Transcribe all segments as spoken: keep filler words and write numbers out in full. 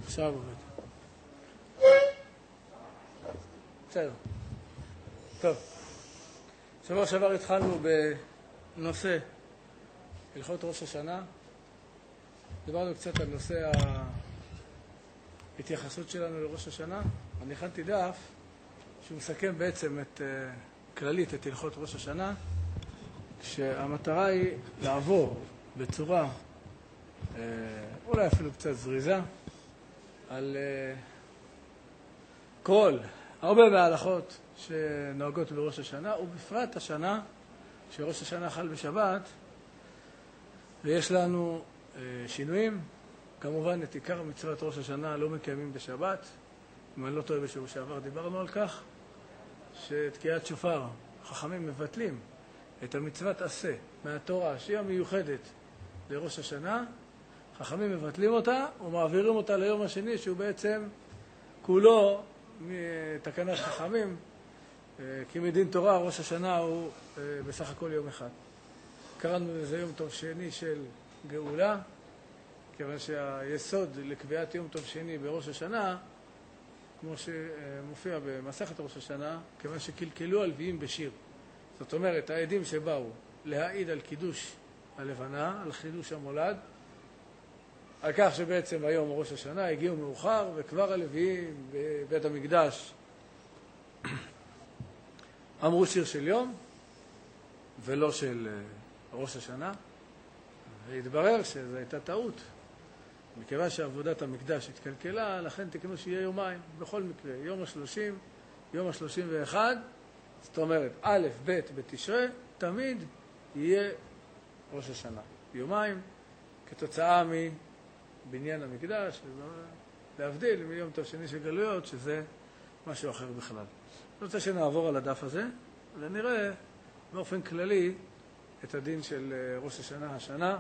עכשיו עובד. בסדר. טוב. שבוע שעבר התחלנו בנושא הלכות ראש השנה. דיברנו קצת על נושא ההתייחסות שלנו לראש השנה. אני הכנתי דף שהוא מסכם בעצם את כללית את הלכות ראש השנה, כשהמטרה היא לעבור בצורה אולי אפילו קצת זריזה על כל הרבה מההלכות שנוהגות בראש השנה, ובפרט השנה שראש השנה חל בשבת, ויש לנו שינויים. כמובן את עיקר מצוות ראש השנה לא מקיימים בשבת. אם אני לא טועה, בשבוע שעבר דיברנו על כך שתקיעת שופר חכמים מבטלים את המצוות עשה מהתורה שהיא המיוחדת לראש השנה. חכמים מבטלים אותה ומעבירים אותה ליום השני, שהוא בעצם כולו מתקנת חכמים, כי מדין תורה ראש השנה הוא בסך הכל יום אחד. קראנו לזה יום טוב שני של גאולה, כיוון שהיסוד לקביעת יום טוב שני בראש השנה, כמו שמופיע במסכת ראש השנה, כיוון שקלקלו הלוויים בשיר. זאת אומרת, העדים שבאו להעיד על קידוש הלבנה, על חידוש המולד, על כך שבעצם היום ראש השנה הגיעו מאוחר, וכבר הלוויים בבית המקדש אמרו שיר של יום ולא של ראש השנה, והתברר שזו הייתה טעות. מכיוון שעבודת המקדש התקלקלה, לכן תקנו שיהיה יומיים. בכל מקרה, יום השלושים, יום השלושים ואחד, זאת אומרת, א', ב', בתשרי, תמיד יהיה ראש השנה. יומיים, כתוצאה מבניין המקדש, להבדיל מיום טוב שני של גלויות, שזה משהו אחר בכלל. אני רוצה שנעבור על הדף הזה, ונראה באופן כללי את הדין של ראש השנה השנה,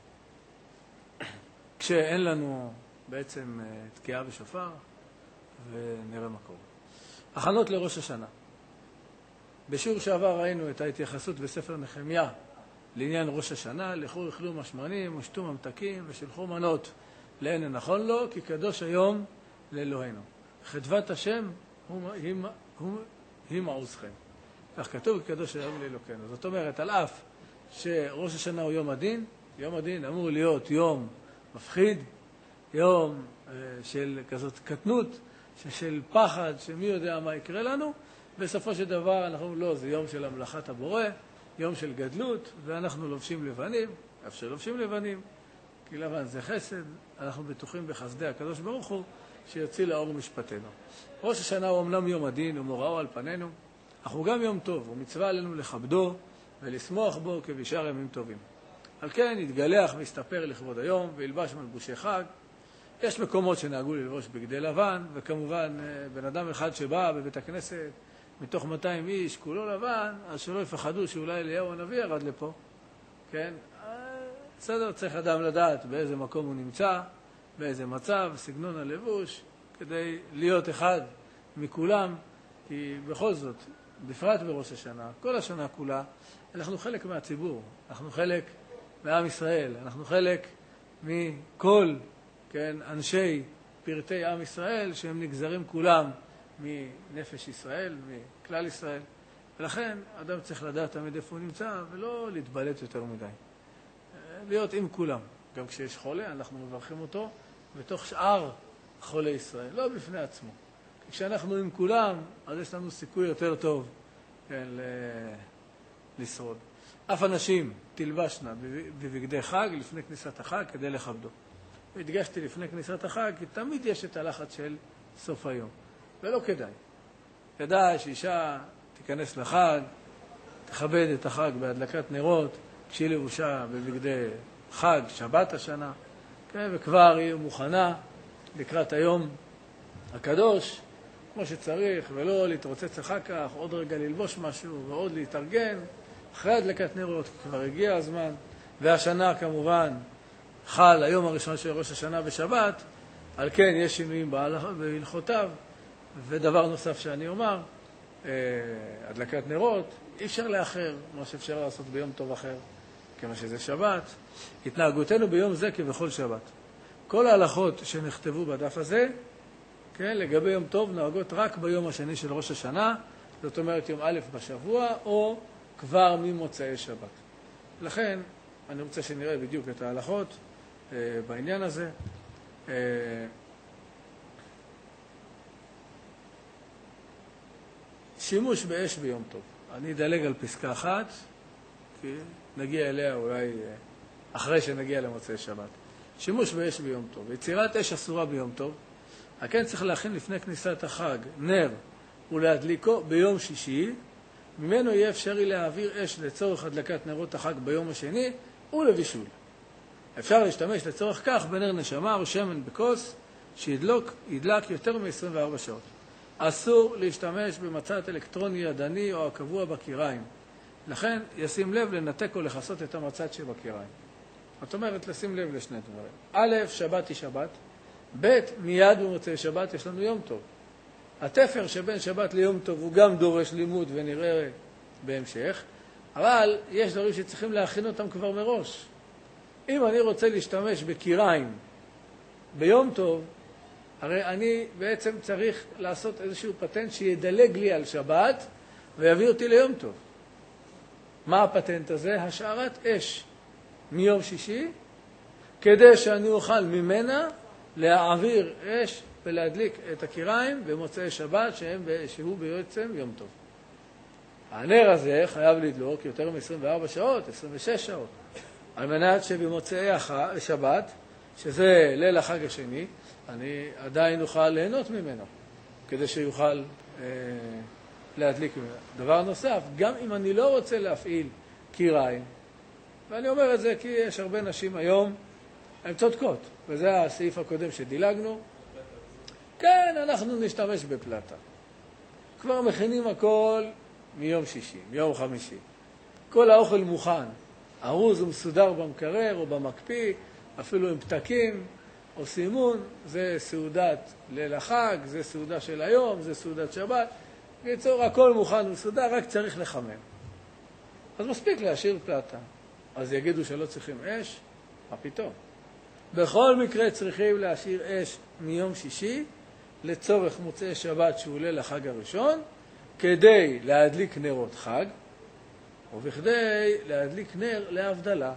כשאין לנו בעצם תקיעה בשופר, ונראה מה קורה. הכנות לראש השנה. בשיעור שעבר ראינו את ההתייחסות בספר נחמיה לעניין ראש השנה, לכו אכלו משמנים ושתו ממתקים ושלחו מנות לאין נכון לו, כי קדוש היום לאלוהינו. חדבת השם הוא, היא, הוא, היא מעוזכם. כך כתוב, קדוש היום לאלוהינו. זאת אומרת, על אף שראש השנה הוא יום הדין, יום הדין אמור להיות יום מפחיד, יום אה, של כזאת קטנות, של פחד, שמי יודע מה יקרה לנו. בסופו של דבר אנחנו לא, זה יום של המלאכת הבורא, יום של גדלות, ואנחנו לובשים לבנים, אף שלובשים לבנים, כי לבן זה חסד, אנחנו בטוחים בחסדי הקדוש ברוך הוא, שיוציא לאור משפטנו. ראש השנה הוא אמנם יום הדין ומוראו על פנינו, אך הוא גם יום טוב, ומצווה עלינו לכבדו ולשמוח בו כבשאר ימים טובים. על כן יתגלח ויסתפר לכבוד היום, וילבש מלבושי חג. יש מקומות שנהגו ללבוש בגדי לבן, וכמובן בן אדם אחד שבא בבית הכנסת, מתוך מאתיים איש, כולו לבן, אז שלא יפחדו שאולי אליהו הנביא ירד לפה. כן? בסדר, צריך אדם לדעת באיזה מקום הוא נמצא, באיזה מצב, סגנון הלבוש, כדי להיות אחד מכולם, כי בכל זאת, בפרט בראש השנה, כל השנה כולה, אנחנו חלק מהציבור, אנחנו חלק מעם ישראל, אנחנו חלק מכל, כן, אנשי פרטי עם ישראל, שהם נגזרים כולם מנפש ישראל, מכלל ישראל. ולכן אדם צריך לדעת תמיד איפה הוא נמצא, ולא להתבלט יותר מדי. להיות עם כולם. גם כשיש חולה, אנחנו מברכים אותו בתוך שאר חולי ישראל, לא בפני עצמו. כשאנחנו עם כולם, אז יש לנו סיכוי יותר טוב, כן, לשרוד. אף אנשים תלבשנה בבגדי חג לפני כניסת החג כדי לכבדו. והדגשתי לפני כניסת החג, כי תמיד יש את הלחץ של סוף היום. ולא כדאי. כדאי שאישה תיכנס לחג, תכבד את החג בהדלקת נרות, כשהיא לבושה בבגדי חג, שבת השנה, כן, וכבר היא מוכנה לקראת היום הקדוש, כמו שצריך, ולא להתרוצץ אחר כך, עוד רגע ללבוש משהו ועוד להתארגן, אחרי הדלקת נרות, כבר הגיע הזמן, והשנה כמובן חל היום הראשון של ראש השנה בשבת, על כן יש שינויים בהלכותיו, ודבר נוסף שאני אומר, הדלקת נרות, אי אפשר לאחר, מה שאפשר לעשות ביום טוב אחר, כמה שזה שבת. התנהגותנו ביום זה כבכל שבת. כל ההלכות שנכתבו בדף הזה, כן, לגבי יום טוב נוהגות רק ביום השני של ראש השנה, זאת אומרת יום א' בשבוע, או כבר ממוצאי שבת. לכן, אני רוצה שנראה בדיוק את ההלכות אה, בעניין הזה. אה, שימוש באש ביום טוב. אני אדלג על פסקה אחת, כי נגיע אליה אולי אחרי שנגיע למוצאי שבת. שימוש באש ביום טוב. יצירת אש אסורה ביום טוב. הכן צריך להכין לפני כניסת החג נר ולהדליקו ביום שישי. ממנו יהיה אפשרי להעביר אש לצורך הדלקת נרות החג ביום השני ולבישול. אפשר להשתמש לצורך כך בנר נשמה או שמן בכוס שידלוק, ידלק יותר מ-עשרים וארבע שעות. אסור להשתמש במצת אלקטרוני ידני או הקבוע בקיריים. לכן ישים לב לנתק או לחסות את המצת שבקיריים. זאת אומרת, לשים לב לשני דברים. א', שבת היא שבת. ב', מיד במוצאי שבת יש לנו יום טוב. התפר שבין שבת ליום טוב הוא גם דורש לימוד ונראה בהמשך, אבל יש דברים שצריכים להכין אותם כבר מראש. אם אני רוצה להשתמש בקיריים ביום טוב, הרי אני בעצם צריך לעשות איזשהו פטנט שידלג לי על שבת ויביא אותי ליום טוב. מה הפטנט הזה? השארת אש מיום שישי, כדי שאני אוכל ממנה להעביר אש ולהדליק את הקיריים במוצאי שבת, שהם, שהוא בעצם יום טוב. הנר הזה חייב לדלוק יותר מ-עשרים וארבע שעות, עשרים ושש שעות, על מנת שבמוצאי השבת, שזה ליל החג השני, אני עדיין אוכל ליהנות ממנו, כדי שיוכל אה, להדליק ממנו. דבר נוסף, גם אם אני לא רוצה להפעיל קיריים, ואני אומר את זה כי יש הרבה נשים היום, הן צודקות, וזה הסעיף הקודם שדילגנו. כן, אנחנו נשתמש בפלטה. כבר מכינים הכל מיום שישי, מיום חמישי. כל האוכל מוכן, ארוז ומסודר במקרר או במקפיא, אפילו עם פתקים או סימון, זה סעודת ליל החג, זה סעודה של היום, זה סעודת שבת. בקיצור, הכל מוכן ומסודר, רק צריך לחמם. אז מספיק להשאיר פלטה. אז יגידו שלא צריכים אש? מה פתאום? בכל מקרה צריכים להשאיר אש מיום שישי לצורך מוצאי שבת שהוא ליל החג הראשון, כדי להדליק נרות חג, ובכדי להדליק נר להבדלה.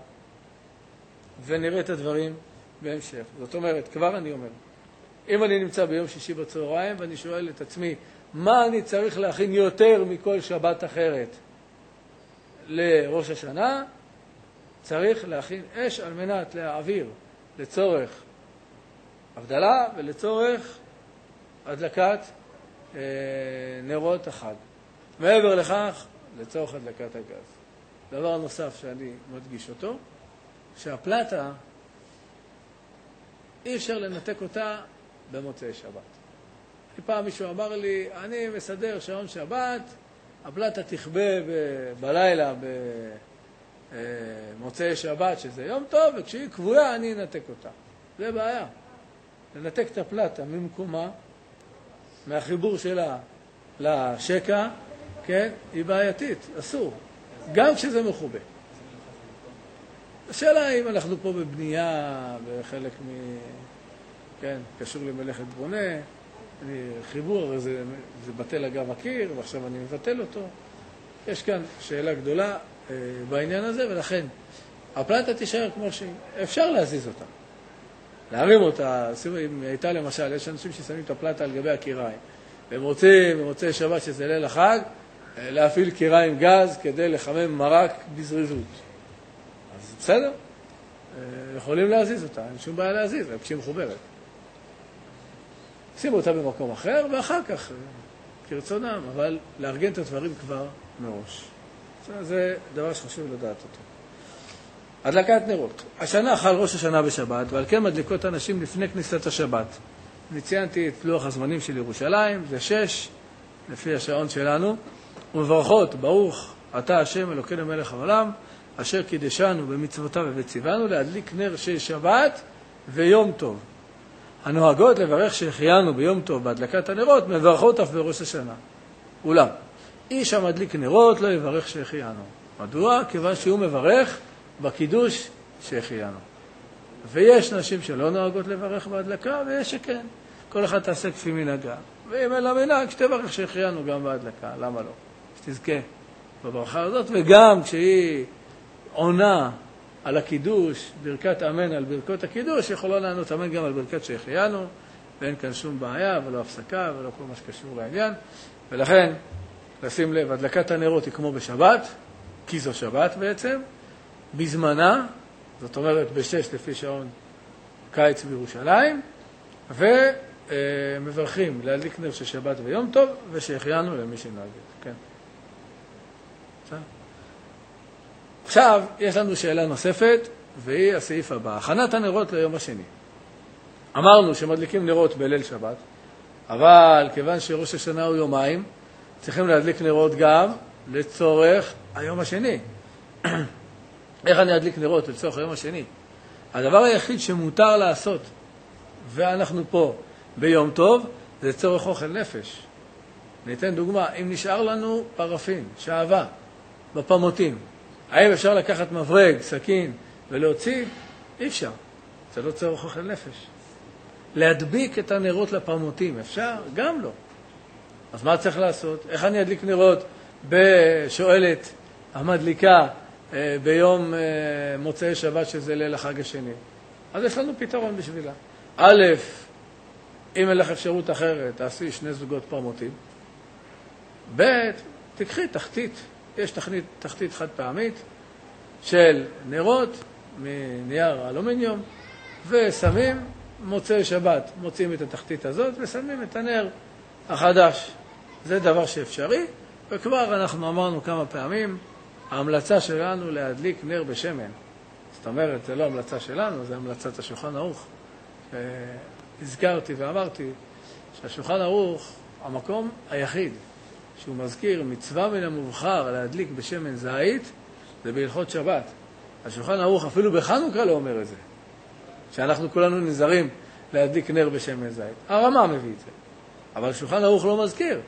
ונראה את הדברים בהמשך. זאת אומרת, כבר אני אומר, אם אני נמצא ביום שישי בצהריים ואני שואל את עצמי, מה אני צריך להכין יותר מכל שבת אחרת לראש השנה? צריך להכין אש על מנת להעביר לצורך הבדלה ולצורך הדלקת אה, נרות החג. מעבר לכך, לצורך הדלקת הגז. דבר נוסף שאני מדגיש אותו, שהפלטה אי אפשר לנתק אותה במוצאי שבת. פעם מישהו אמר לי, אני מסדר שעון שבת, הפלטה תכבה ב- בלילה במוצאי שבת, שזה יום טוב, וכשהיא קבועה אני אנתק אותה. זה בעיה. לנתק את הפלטה ממקומה, מהחיבור שלה לשקע, כן, היא בעייתית, אסור. גם כשזה מחובה. השאלה אם אנחנו פה בבנייה, בחלק מ... כן, קשור למלאכת בונה, אני, חיבור, זה, זה בטל אגב הקיר, ועכשיו אני מבטל אותו. יש כאן שאלה גדולה אה, בעניין הזה, ולכן הפלטה תישאר כמו שהיא. אפשר להזיז אותה. להרים אותה, אם הייתה למשל, יש אנשים ששמים את הפלטה על גבי הקיריים, והם רוצים, במוצאי שבת שזה ליל החג, להפעיל קיריים גז כדי לחמם מרק בזריזות. אז בסדר, יכולים להזיז אותה, אין שום בעיה להזיז, רק כשהיא מחוברת. שימו אותה במקום אחר, ואחר כך, כרצונם, אבל לארגן את הדברים כבר מראש. זה דבר שחשוב לדעת אותו. הדלקת נרות. השנה חל ראש השנה בשבת, ועל כן מדליקות אנשים לפני כניסת השבת. אני ציינתי את לוח הזמנים של ירושלים, זה שש, לפי השעון שלנו, ומברכות, ברוך אתה השם אלוקינו מלך העולם, אשר קידשנו במצוותיו ובציוונו להדליק נר של שבת ויום טוב. הנוהגות לברך שהחיינו ביום טוב בהדלקת הנרות, מברכות אף בראש השנה. אולם, איש המדליק נרות לא יברך שהחיינו. מדוע? כיוון שהוא מברך בקידוש שהחיינו. ויש נשים שלא נוהגות לברך בהדלקה, ויש שכן. כל אחד תעשה כפי מנהגה. ואם אין לה מנהג, שתברך שהחיינו גם בהדלקה. למה לא? שתזכה בברכה הזאת, וגם כשהיא עונה על הקידוש, ברכת אמן על ברכות הקידוש, יכולה לענות אמן גם על ברכת שהחיינו, ואין כאן שום בעיה, ולא הפסקה, ולא כל מה שקשור לעניין. ולכן, לשים לב, הדלקת הנרות היא כמו בשבת, כי זו שבת בעצם, בזמנה, זאת אומרת בשש לפי שעון קיץ בירושלים, ומברכים להדליק נר של שבת ויום טוב, ושהחיינו למי שנהגת. כן. עכשיו, יש לנו שאלה נוספת, והיא הסעיף הבא. הכנת הנרות ליום השני. אמרנו שמדליקים נרות בליל שבת, אבל כיוון שראש השנה הוא יומיים, צריכים להדליק נרות גם לצורך היום השני. איך אני אדליק נרות לצורך היום השני? הדבר היחיד שמותר לעשות, ואנחנו פה ביום טוב, זה צורך אוכל נפש. ניתן דוגמה, אם נשאר לנו פרפין, שעבה, בפמותים, האם אפשר לקחת מברג, סכין ולהוציא? אי אפשר. זה לא צורך אוכל נפש. להדביק את הנרות לפמותים, אפשר? גם לא. אז מה צריך לעשות? איך אני אדליק נרות בשואלת המדליקה ביום מוצאי שבת שזה ליל החג השני? אז יש לנו פתרון בשבילה. א', אם אין לך אפשרות אחרת, תעשי שני זוגות פמותים. ב', תקחי תחתית. יש תחתית, תחתית חד פעמית של נרות מנייר אלומיניום, ושמים מוצאי שבת, מוצאים את התחתית הזאת ושמים את הנר החדש. זה דבר שאפשרי, וכבר אנחנו אמרנו כמה פעמים, ההמלצה שלנו להדליק נר בשמן. זאת אומרת, זה לא המלצה שלנו, זה המלצת השולחן ערוך. הזכרתי ואמרתי שהשולחן ערוך, המקום היחיד שהוא מזכיר מצווה מן המובחר להדליק בשמן זית, זה בהלכות שבת. השולחן ערוך אפילו בחנוכה לא אומר את זה, שאנחנו כולנו נזרים להדליק נר בשמן זית. הרמה מביא את זה, אבל השולחן ערוך לא מזכיר.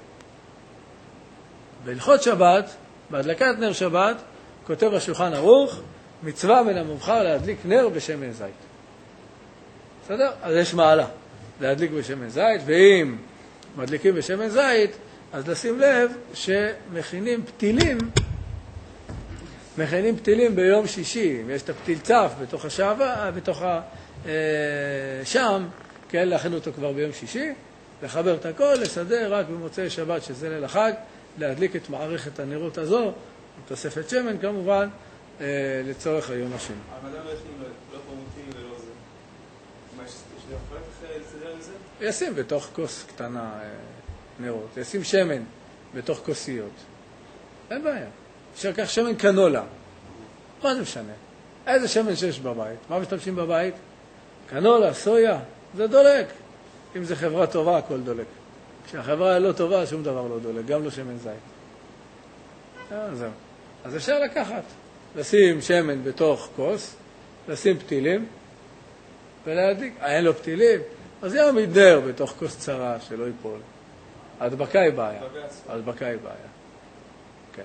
בהלכות שבת, בהדלקת נר שבת, כותב השולחן ערוך, מצווה מן המובחר להדליק נר בשמן זית. בסדר? אז יש מעלה להדליק בשמן זית, ואם מדליקים בשמן זית, אז לשים לב שמכינים פתילים, מכינים פתילים ביום שישי. יש את הפתיל צף בתוך השעבה, בתוך השם, כן, להכין אותו כבר ביום שישי, לחבר את הכל, לסדר רק במוצאי שבת, שזה ליל החג, להדליק את מערכת הנרות הזו, תוספת שמן כמובן, לצורך היום השני. אבל למה יכולים לא פרמותים ולא זה? מה, יש לי יכולת אחרי לסדר לזה? ישים בתוך כוס קטנה נרות, ישים שמן בתוך כוסיות. אין בעיה. אפשר לקח שמן קנולה. מה זה משנה? איזה שמן שיש בבית? מה משתמשים בבית? קנולה, סויה, זה דולק. אם זה חברה טובה, הכל דולק. כשהחברה לא טובה, שום דבר לא דולק, גם לא שמן זית. זהו. אז אפשר לקחת, לשים שמן בתוך כוס, לשים פתילים, ולהדליק. אין לו פתילים, אז יעמיד נר בתוך כוס צרה שלא ייפול. ההדבקה היא בעיה. ההדבקה היא בעיה. כן.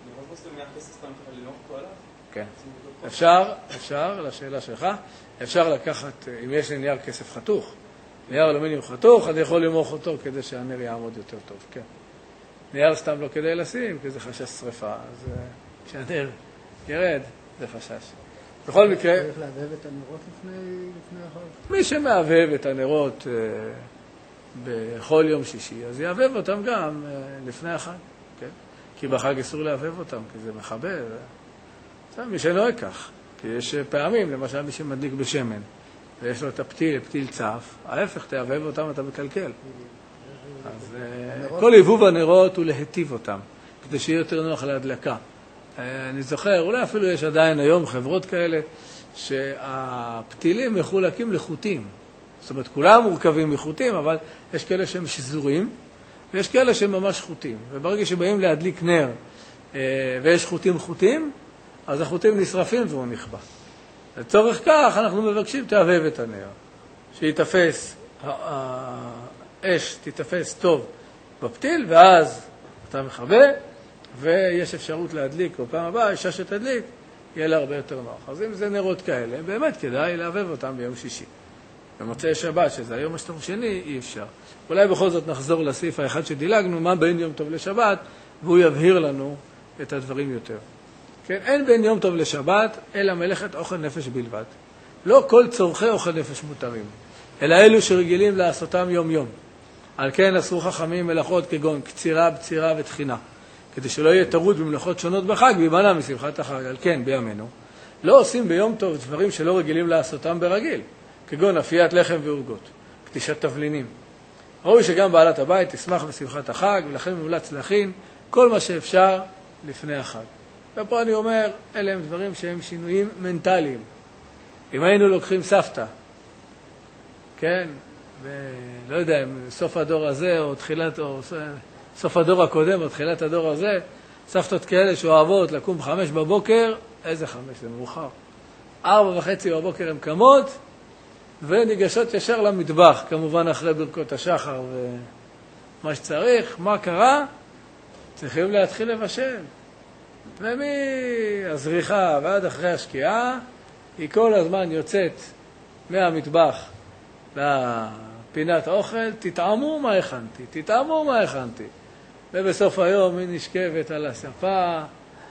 כן. אפשר, אפשר, לשאלה שלך, אפשר לקחת, אם יש לי נייר כסף חתוך, נייר אלומיניום חתוך, אני יכול למוח אותו כדי שהנר יעמוד יותר טוב, כן. נייר סתם לא כדי לשים, כי זה חשש שריפה, אז כשהנר ירד, זה חשש. בכל מקרה... צריך להבהב את הנרות לפני החג? מי שמהבהב את הנרות בכל יום שישי, אז יהבהב אותם גם לפני החג, כן? כי בחג אסור להבהב אותם, כי זה מחבר. מי שנוהג כך, כי יש פעמים, למשל מי שמדליק בשמן, ויש לו את הפתיל, פתיל צף, ההפך, תהבהב אותם, אתה מקלקל. אז כל היבוב הנרות הוא להטיב אותם, כדי שיהיה יותר נוח להדלקה. אני זוכר, אולי אפילו יש עדיין היום חברות כאלה, שהפתילים מחולקים לחוטים. זאת אומרת, כולם מורכבים מחוטים, אבל יש כאלה שהם שזורים, ויש כאלה שהם ממש חוטים. וברגע שבאים להדליק נר, ויש חוטים חוטים, אז החוטים נשרפים והוא נכבה. לצורך כך אנחנו מבקשים תהבהב את הנר, שיתפס, האש תתפס טוב בפתיל, ואז אתה מכבה, ויש אפשרות להדליק, או פעם הבאה, אישה שתדליק, יהיה לה הרבה יותר נוח. אז אם זה נרות כאלה, באמת כדאי להבב אותם ביום שישי. במוצאי שבת, שזה היום השתום שני, אי אפשר. אולי בכל זאת נחזור לסעיף האחד שדילגנו, מה בין יום טוב לשבת, והוא יבהיר לנו את הדברים יותר. כן, אין בין יום טוב לשבת, אלא מלאכת אוכל נפש בלבד. לא כל צורכי אוכל נפש מותרים, אלא אלו שרגילים לעשותם יום יום. על כן אסרו חכמים מלאכות כגון קצירה, בצירה ותחינה, כדי שלא יהיה טרוד במלאכות שונות בחג, וימנע משמחת החג. על כן, בימינו, לא עושים ביום טוב דברים שלא רגילים לעשותם ברגיל, כגון אפיית לחם ועוגות, קדישת תבלינים. ראוי שגם בעלת הבית תשמח בשמחת החג, ולכן מומלץ להכין כל מה שאפשר לפני החג. ופה אני אומר, אלה הם דברים שהם שינויים מנטליים. אם היינו לוקחים סבתא, כן, ולא יודע, סוף הדור הזה, או תחילת, או סוף הדור הקודם, או תחילת הדור הזה, סבתות כאלה שאוהבות לקום בחמש בבוקר, איזה חמש, זה מאוחר. ארבע וחצי בבוקר הן קמות, וניגשות ישר למטבח, כמובן אחרי ברכות השחר ומה שצריך. מה קרה? צריכים להתחיל לבשל. ומהזריחה ועד אחרי השקיעה, היא כל הזמן יוצאת מהמטבח לפינת האוכל, תטעמו מה הכנתי, תטעמו מה הכנתי. ובסוף היום היא נשכבת על הספה,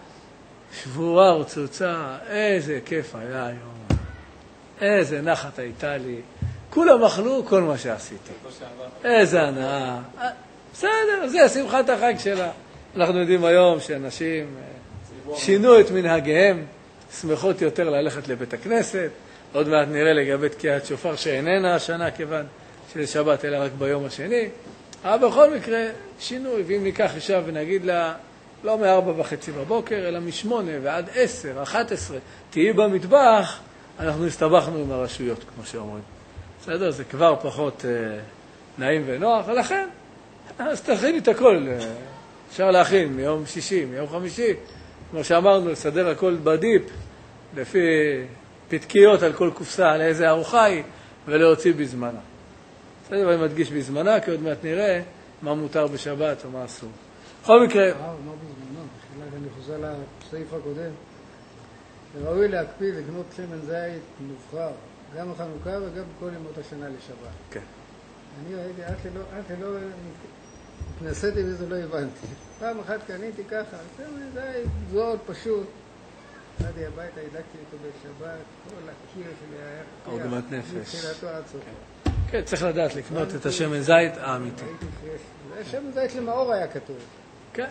שבורה ורצוצה, איזה כיף היה היום. איזה נחת הייתה לי. כולם אכלו כל מה שעשיתי. איזה הנאה. בסדר, זה שמחת החג שלה. אנחנו יודעים היום שאנשים שינו את מנהגיהם, שמחות יותר ללכת לבית הכנסת. עוד מעט נראה לגבי תקיעת שופר שאיננה השנה, כיוון שזה שבת אלא רק ביום השני. אבל בכל מקרה, שינוי. ואם ניקח אישה ונגיד לה, לא מארבע וחצי בבוקר, אלא משמונה ועד עשר, אחת עשרה, תהיי במטבח, אנחנו הסתבכנו עם הרשויות, כמו שאומרים. בסדר? זה כבר פחות אה, נעים ונוח, ולכן, אז תכין את הכל. אה, אפשר להכין מיום שישי, מיום חמישי, כמו שאמרנו, לסדר הכל בדיפ, לפי פתקיות על כל קופסה, על איזה ארוחה היא, ולהוציא בזמנה. בסדר? אני מדגיש בזמנה, כי עוד מעט נראה מה מותר בשבת או מה אסור. בכל מקרה... אה, לא בזמנו, בכלל אני חוזר לסעיף הקודם. ראוי להקפיד לקנות שמן זית מובחר, גם בחנוכה וגם בכל ימות השנה לשבת. כן. אני ראיתי, עד שלא התנסיתי וזה לא הבנתי. פעם אחת קניתי ככה, שמן זית זול, פשוט. באתי הביתה, הדקתי אותו בשבת, כל הקיר שלי היה... עוגמת נפש. מתחילתו עד סופו. כן, צריך לדעת לקנות את השמן זית האמיתי. זה שמן זית למאור היה כתוב. כן.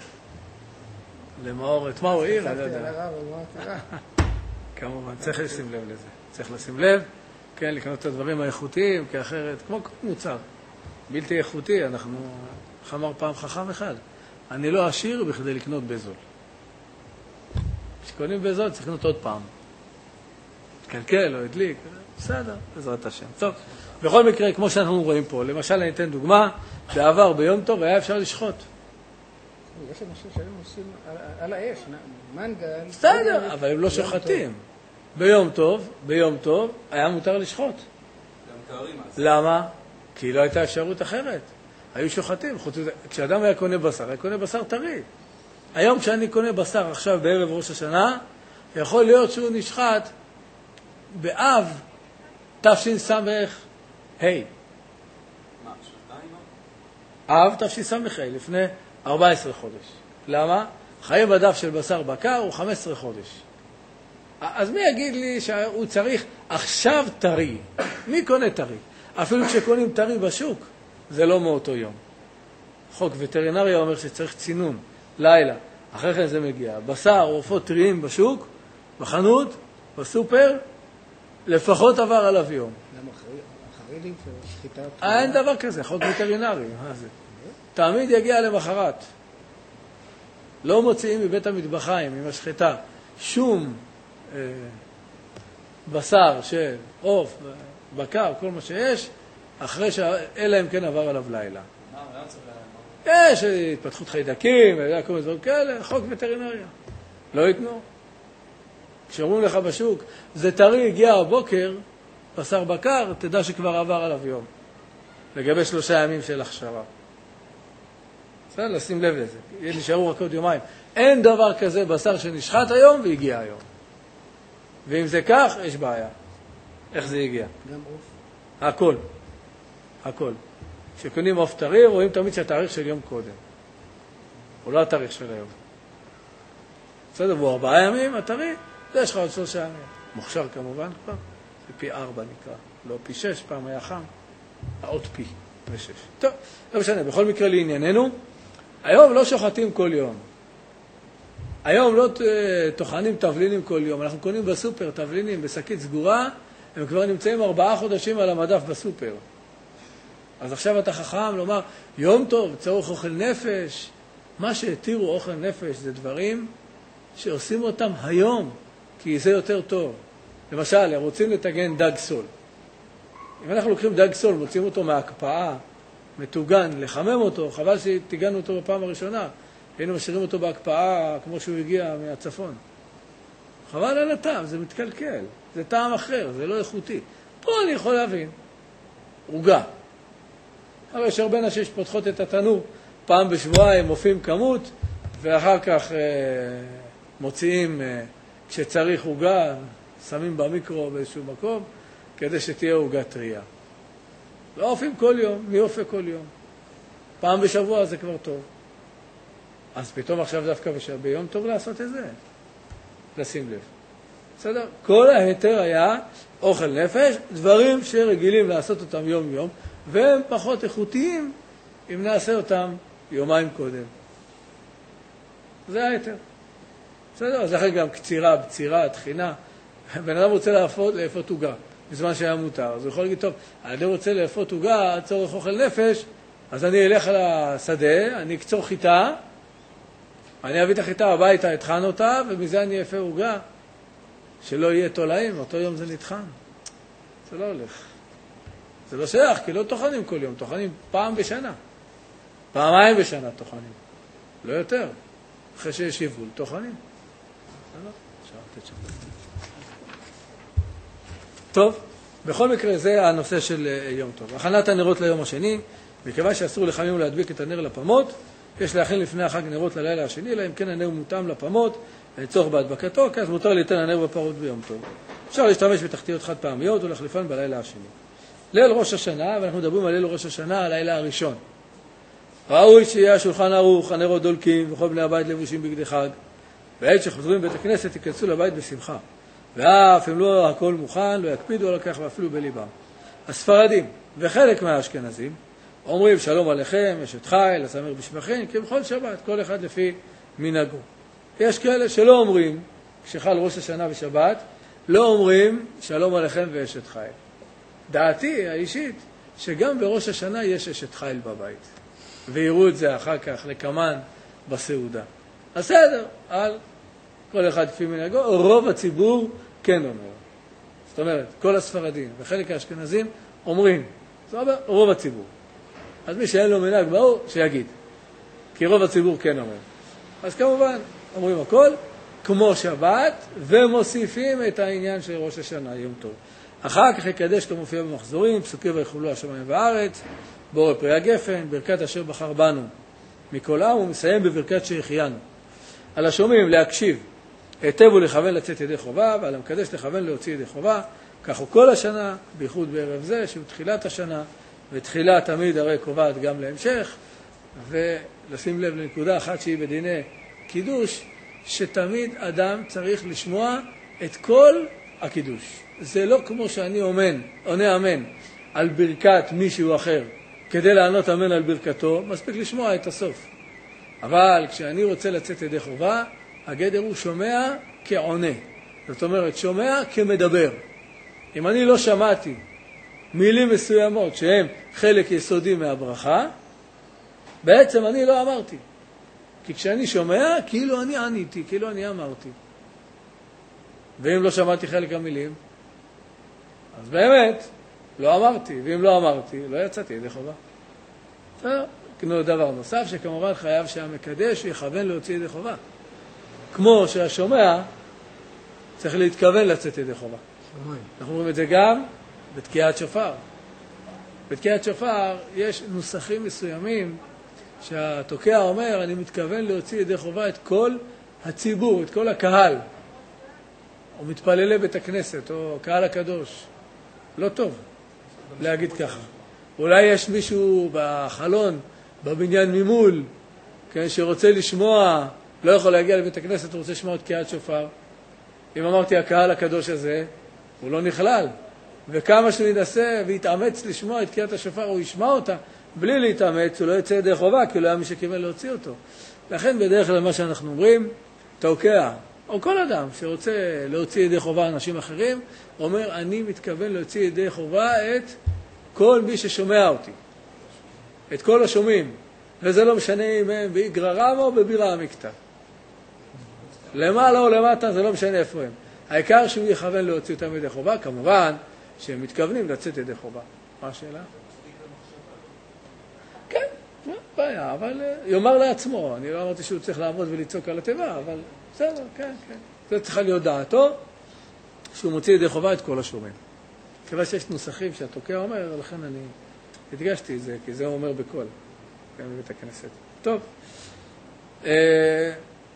למאור, את מה הוא העיר? חשבתי על הרב, אמרתי, אה. כמובן, צריך לשים לב לזה. צריך לשים לב, כן, לקנות את הדברים האיכותיים, כי אחרת, כמו כל מוצר, בלתי איכותי, אנחנו, איך אמר פעם חכם אחד, אני לא עשיר בכדי לקנות בזול. כשקונים בזול, צריך לקנות עוד פעם. קלקל או הדליק, בסדר, בעזרת השם. טוב, בכל מקרה, כמו שאנחנו רואים פה, למשל, אני אתן דוגמה, בעבר ביום טוב היה אפשר לשחוט. יש אנשים שהיום עושים על האש, מנגל. בסדר, אבל הם לא שוחטים. ביום טוב, ביום טוב, היה מותר לשחוט. גם תארים אז. למה? כי לא הייתה אפשרות אחרת. היו שוחטים. כשאדם היה קונה בשר, היה קונה בשר טרי. היום כשאני קונה בשר עכשיו בערב ראש השנה, יכול להיות שהוא נשחט באב תשס"ה. היי. מה, שנתיים? אב תשס"ה, לפני ארבע עשרה חודש. למה? חיי בדף של בשר בקר הוא חמישה עשר חודש. אז מי יגיד לי שהוא צריך עכשיו טרי? מי קונה טרי? אפילו כשקונים טרי בשוק, זה לא מאותו יום. חוק וטרינריה אומר שצריך צינון, לילה. אחרי כן זה מגיע. בשר, עופות טריים בשוק, בחנות, בסופר, לפחות עבר עליו יום. למה אחרי לי שחיטה? אין דבר כזה, חוק וטרינרי. מה זה? תמיד יגיע למחרת. לא מוציאים מבית המטבחיים, עם השחיטה, שום אה, בשר של עוף, בקר, כל מה שיש, אחרי שאלה אם כן עבר עליו לילה. מה, מה צריך להם? יש התפתחות חיידקים, כל מיני דברים כאלה, חוק וטרינריה. לא ייתנו. כשאומרים לך בשוק, זה טרי, הגיע הבוקר, בשר בקר, תדע שכבר עבר עליו יום. לגבי שלושה ימים של הכשרה. בסדר, לשים לב לזה. נשארו רק עוד יומיים. אין דבר כזה בשר שנשחט היום והגיע היום. ואם זה כך, יש בעיה. איך זה הגיע? גם עוף. הכל. הכל. כשקונים עוף טרי, רואים תמיד שהתאריך של יום קודם. הוא לא התאריך של היום. בסדר, והוא ארבעה ימים, הטרי, זה יש לך עוד שלושה ימים. מוכשר כמובן כבר, זה פי ארבע נקרא. לא פי שש, פעם היה חם. עוד פי ושש. טוב, לא משנה, בכל מקרה לענייננו, היום לא שוחטים כל יום. היום לא טוחנים תבלינים כל יום. אנחנו קונים בסופר תבלינים בשקית סגורה, הם כבר נמצאים ארבעה חודשים על המדף בסופר. אז עכשיו אתה חכם לומר, יום טוב, צורך אוכל נפש. מה שהתירו אוכל נפש זה דברים שעושים אותם היום, כי זה יותר טוב. למשל, רוצים לתגן דג סול. אם אנחנו לוקחים דג סול, מוצאים אותו מההקפאה, מטוגן, לחמם אותו, חבל שתיגנו אותו בפעם הראשונה. היינו משאירים אותו בהקפאה כמו שהוא הגיע מהצפון. חבל על הטעם, זה מתקלקל. זה טעם אחר, זה לא איכותי. פה אני יכול להבין. עוגה. אבל יש הרבה נשים שפותחות את התנור, פעם בשבועיים מופיעים כמות, ואחר כך אה, מוציאים, אה, כשצריך עוגה, שמים במיקרו באיזשהו מקום, כדי שתהיה עוגה טריה. לא אופים כל יום, מי אופה כל יום? פעם בשבוע זה כבר טוב. אז פתאום עכשיו דווקא בשבוע, ביום טוב לעשות את זה. לשים לב. בסדר? כל ההיתר היה אוכל נפש, דברים שרגילים לעשות אותם יום יום, והם פחות איכותיים אם נעשה אותם יומיים קודם. זה ההיתר. בסדר? אז לכן גם קצירה, בצירה, תחינה. בן אדם רוצה לאפות, לאפות עוגה, בזמן שהיה מותר. אז הוא יכול להגיד, טוב, אני רוצה לאפות עוגה, צורך אוכל נפש, אז אני אלך על השדה, אני אקצור חיטה, אני אביא את החיטה הביתה, אטחן אותה, ומזה אני אפה עוגה, שלא יהיה תולעים, אותו יום זה נטחן. זה לא הולך. זה לא שייך, כי לא תוכנים כל יום, תוכנים פעם בשנה. פעמיים בשנה תוכנים. לא יותר. אחרי שיש יבול, תוכנים. טוב, בכל מקרה זה הנושא של יום טוב. הכנת הנרות ליום השני, מכיוון שאסור לחמים להדביק את הנר לפמות, יש להכין לפני החג נרות ללילה השני, אלא אם כן הנר מותאם לפמות, לצורך בהדבקתו, כי אז מותר ליתן הנר בפרות ביום טוב. אפשר להשתמש בתחתיות חד פעמיות ולהחליפן בלילה השני. ליל ראש השנה, ואנחנו מדברים על ליל ראש השנה, הלילה הראשון. ראוי שיהיה השולחן ערוך, הנרות דולקים, וכל בני הבית לבושים בגדי חג. בעת שחוזרים בית הכנסת, ייכנסו לבית בשמחה. ואף אם לא הכל מוכן, לא יקפידו על כך ואפילו בליבם. הספרדים וחלק מהאשכנזים אומרים שלום עליכם, אשת חיל, אסמר בשמכם, כבכל שבת, כל אחד לפי מנהגו. יש כאלה שלא אומרים, כשחל ראש השנה ושבת, לא אומרים שלום עליכם ואשת חיל. דעתי האישית, שגם בראש השנה יש אשת חיל בבית. ויראו את זה אחר כך לקמן בסעודה. בסדר, על כל אחד לפי מנהגו, רוב הציבור כן אומר. זאת אומרת, כל הספרדים וחלק האשכנזים אומרים, זאת אומרת, רוב הציבור. אז מי שאין לו מנהג ברור, שיגיד. כי רוב הציבור כן אומר. אז כמובן, אומרים הכל, כמו שבת, ומוסיפים את העניין של ראש השנה, יום טוב. אחר כך יקדש לא מופיע במחזורים, פסוקי ויחולו השמיים והארץ, בורא פרי הגפן, ברכת אשר בחר בנו מכל עם, ומסיים בברכת שהחיינו. על השומעים להקשיב, היטב ולכוון לצאת ידי חובה, ועל המקדש לכוון להוציא ידי חובה, כך הוא כל השנה, בייחוד בערב זה, שהוא תחילת השנה, ותחילה תמיד הרי קובעת גם להמשך, ולשים לב לנקודה אחת שהיא בדיני קידוש, שתמיד אדם צריך לשמוע את כל הקידוש. זה לא כמו שאני אומן, עונה אמן על ברכת מישהו אחר, כדי לענות אמן על ברכתו, מספיק לשמוע את הסוף. אבל כשאני רוצה לצאת ידי חובה, הגדר הוא שומע כעונה. זאת אומרת, שומע כמדבר. אם אני לא שמעתי מילים מסוימות שהן חלק יסודי מהברכה, בעצם אני לא אמרתי. כי כשאני שומע, כאילו אני עניתי, כאילו אני אמרתי. ואם לא שמעתי חלק המילים, אז באמת לא אמרתי, ואם לא אמרתי, לא יצאתי ידי חובה. כמו דבר נוסף, שכמובן חייב שהמקדש יכוון להוציא ידי חובה. כמו שהשומע צריך להתכוון לצאת ידי חובה. אנחנו רואים את זה גם בתקיעת שופר. בתקיעת שופר יש נוסחים מסוימים שהתוקע אומר, אני מתכוון להוציא ידי חובה את כל הציבור, את כל הקהל. או מתפללי בית הכנסת, או קהל הקדוש. לא טוב להגיד ככה. אולי יש מישהו בחלון, בבניין ממול, כן, שרוצה לשמוע, לא יכול להגיע לבית הכנסת, הוא רוצה לשמוע את תקיעת שופר. אם אמרתי הקהל הקדוש הזה, הוא לא נכלל. וכמה שהוא ינסה ויתאמץ לשמוע את תקיעת השופר, הוא ישמע אותה. בלי להתאמץ, הוא לא יצא ידי חובה, כי לא היה מי שקיבל להוציא אותו. לכן בדרך כלל מה שאנחנו אומרים, תוקע, או כל אדם שרוצה להוציא ידי חובה אנשים אחרים, אומר, אני מתכוון להוציא ידי חובה את כל מי ששומע אותי. את כל השומעים. וזה לא משנה אם הם באיגררם או בבירה המקטע. למעלה או למטה, זה לא משנה איפה הם. העיקר שהוא יכוון להוציא אותם ידי חובה, כמובן שהם מתכוונים לצאת ידי חובה. מה השאלה? כן, לא בעיה, אבל יאמר לעצמו. אני לא אמרתי שהוא צריך לעמוד ולצעוק על התיבה, אבל בסדר, כן, כן. זה צריכה להיות דעתו, שהוא מוציא ידי חובה את כל השומעים. כיוון שיש נוסחים שהתוקע אומר, לכן אני הדגשתי את זה, כי זה הוא אומר בקול, גם בבית הכנסת. טוב. אה,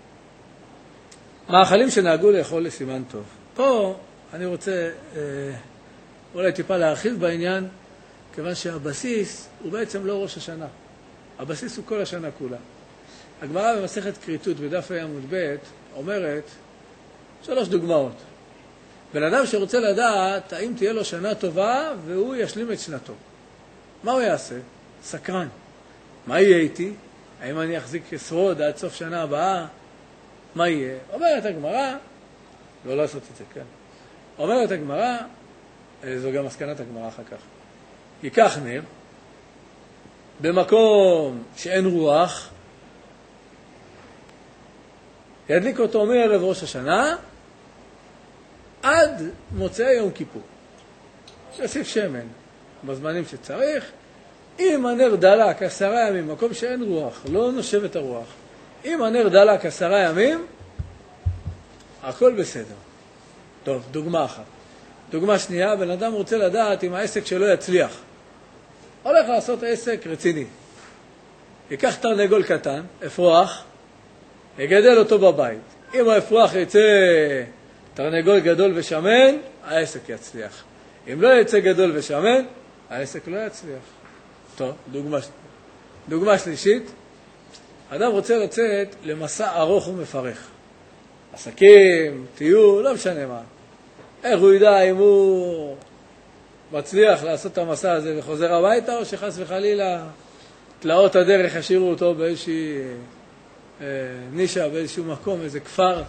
מאכלים שנהגו לאכול לסימן טוב. פה אני רוצה אה, אולי טיפה להרחיב בעניין, כיוון שהבסיס הוא בעצם לא ראש השנה. הבסיס הוא כל השנה כולה. הגמרא במסכת כריתות בדף עמוד ב' אומרת שלוש דוגמאות. בן אדם שרוצה לדעת האם תהיה לו שנה טובה והוא ישלים את שנתו. מה הוא יעשה? סקרן. מה יהיה איתי? האם אני אחזיק שרוד עד סוף שנה הבאה? מה יהיה? אומרת הגמרא, לא לעשות את זה, כן. אומרת הגמרא, זו גם מסקנת הגמרא אחר כך. ייקח נר, במקום שאין רוח, ידליק אותו מערב ראש השנה, עד מוצאי יום כיפור. יוסיף שמן בזמנים שצריך. אם הנר דלק עשרה ימים, מקום שאין רוח, לא נושב את הרוח. אם הנר דלק עשרה ימים, הכל בסדר. טוב, דוגמה אחת. דוגמה שנייה, בן אדם רוצה לדעת אם העסק שלו יצליח. הולך לעשות עסק רציני. ייקח תרנגול קטן, אפרוח, יגדל אותו בבית. אם האפרוח יצא תרנגול גדול ושמן, העסק יצליח. אם לא יצא גדול ושמן, העסק לא יצליח. טוב, דוגמה, דוגמה שלישית. אדם רוצה לצאת למסע ארוך ומפרך. עסקים, טיול, לא משנה מה. איך הוא ידע אם הוא מצליח לעשות את המסע הזה וחוזר הביתה, או שחס וחלילה תלאות הדרך השאירו אותו באיזושהי אה, נישה, באיזשהו מקום, איזה כפר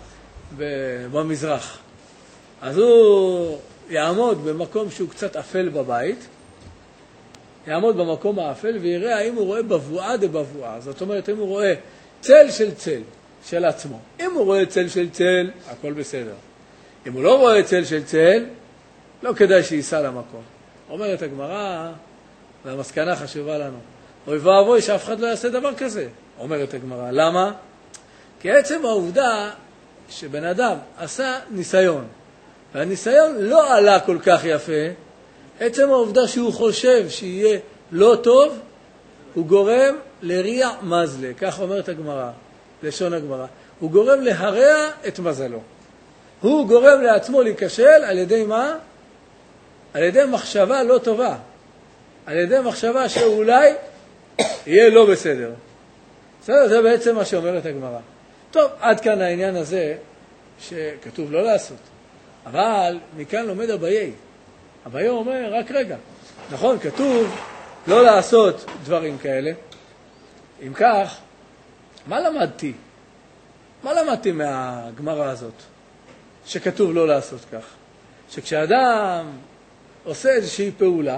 במזרח. אז הוא יעמוד במקום שהוא קצת אפל בבית, יעמוד במקום האפל ויראה האם הוא רואה בבואה דבבואה. זאת אומרת, אם הוא רואה צל של צל של עצמו. אם הוא רואה צל של צל, הכל בסדר. אם הוא לא רואה צל של צל, לא כדאי שייסע למקום. אומרת הגמרא, והמסקנה חשובה לנו, אוי ואבוי שאף אחד לא יעשה דבר כזה. אומרת הגמרא, למה? כי עצם העובדה שבן אדם עשה ניסיון, והניסיון לא עלה כל כך יפה, עצם העובדה שהוא חושב שיהיה לא טוב, הוא גורם לריע מזלה, כך אומרת הגמרא, לשון הגמרא. הוא גורם להרע את מזלו. הוא גורם לעצמו להיכשל על ידי מה? על ידי מחשבה לא טובה. על ידי מחשבה שאולי יהיה לא בסדר. בסדר? זה בעצם מה שאומרת הגמרא. טוב, עד כאן העניין הזה שכתוב לא לעשות. אבל מכאן לומד אביי. אביי אומר, רק רגע. נכון, כתוב לא לעשות דברים כאלה. אם כך, מה למדתי? מה למדתי מהגמרא הזאת? שכתוב לא לעשות כך. שכשאדם עושה איזושהי פעולה,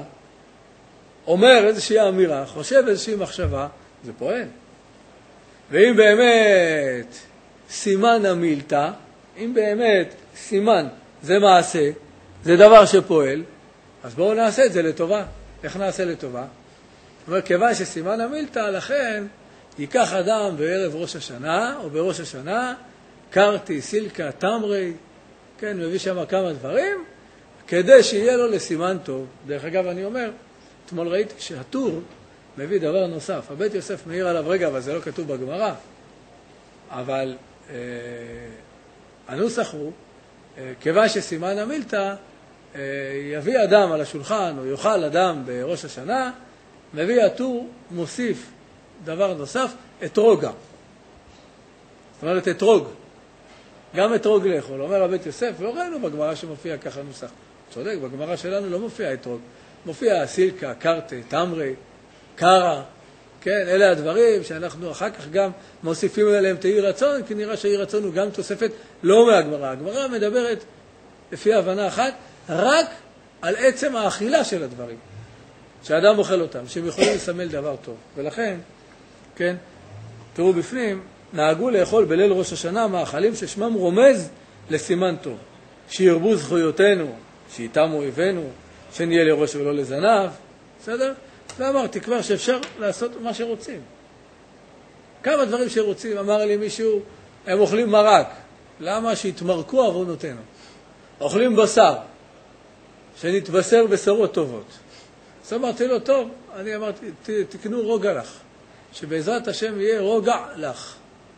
אומר איזושהי אמירה, חושב איזושהי מחשבה, זה פועל. ואם באמת סימן המילתא, אם באמת סימן זה מעשה, זה דבר שפועל, אז בואו נעשה את זה לטובה. איך נעשה לטובה? אומר, כיוון שסימן המילתא, לכן ייקח אדם בערב ראש השנה, או בראש השנה, קרתי, סילקה, תמרי, כן, מביא שם כמה דברים, כדי שיהיה לו לסימן טוב. דרך אגב, אני אומר, אתמול ראיתי שהטור מביא דבר נוסף. הבית יוסף מעיר עליו רגע, אבל זה לא כתוב בגמרא. אבל אה, הנוסח הוא כיוון שסימן המילתא, יביא אדם על השולחן, או יאכל אדם בראש השנה, מביא הטור, מוסיף דבר נוסף, אתרוג. זאת אומרת, אתרוג. גם אתרוג לאכול. אומר הבית יוסף, לא ראינו בגמרא שמופיע ככה נוסח. צודק, בגמרא שלנו לא מופיע אתרוג. מופיע סילקה, קרטה, תמרי, קרה. כן, אלה הדברים שאנחנו אחר כך גם מוסיפים עליהם את אי רצון, כי נראה שאי רצון הוא גם תוספת לא מהגמרא. הגמרא מדברת, לפי הבנה אחת, רק על עצם האכילה של הדברים. שאדם אוכל אותם, שהם יכולים לסמל דבר טוב. ולכן, כן, תראו בפנים, נהגו לאכול בליל ראש השנה מאכלים ששמם רומז לסימן טוב. שירבו זכויותינו, שאיתם אויבינו, שנהיה לראש ולא לזנב. בסדר? ואמרתי כבר שאפשר לעשות מה שרוצים. כמה דברים שרוצים, אמר לי מישהו, הם אוכלים מרק. למה? שהתמרקו עוונותינו. אוכלים בשר, שנתבשר בשורות טובות. אז אמרתי לו, טוב, אני אמרתי, ת, תקנו רוגע לך, שבעזרת השם יהיה רוגע לך,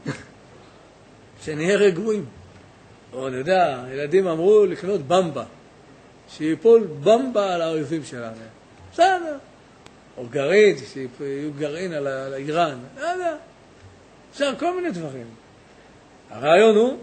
שנהיה רגועים. או אני יודע, ילדים אמרו לקנות במבה, שיפול במבה על האויבים שלנו. בסדר. או גרעין, שיהיו גרעין על, על איראן. לא יודע. אפשר כל מיני דברים. הרעיון הוא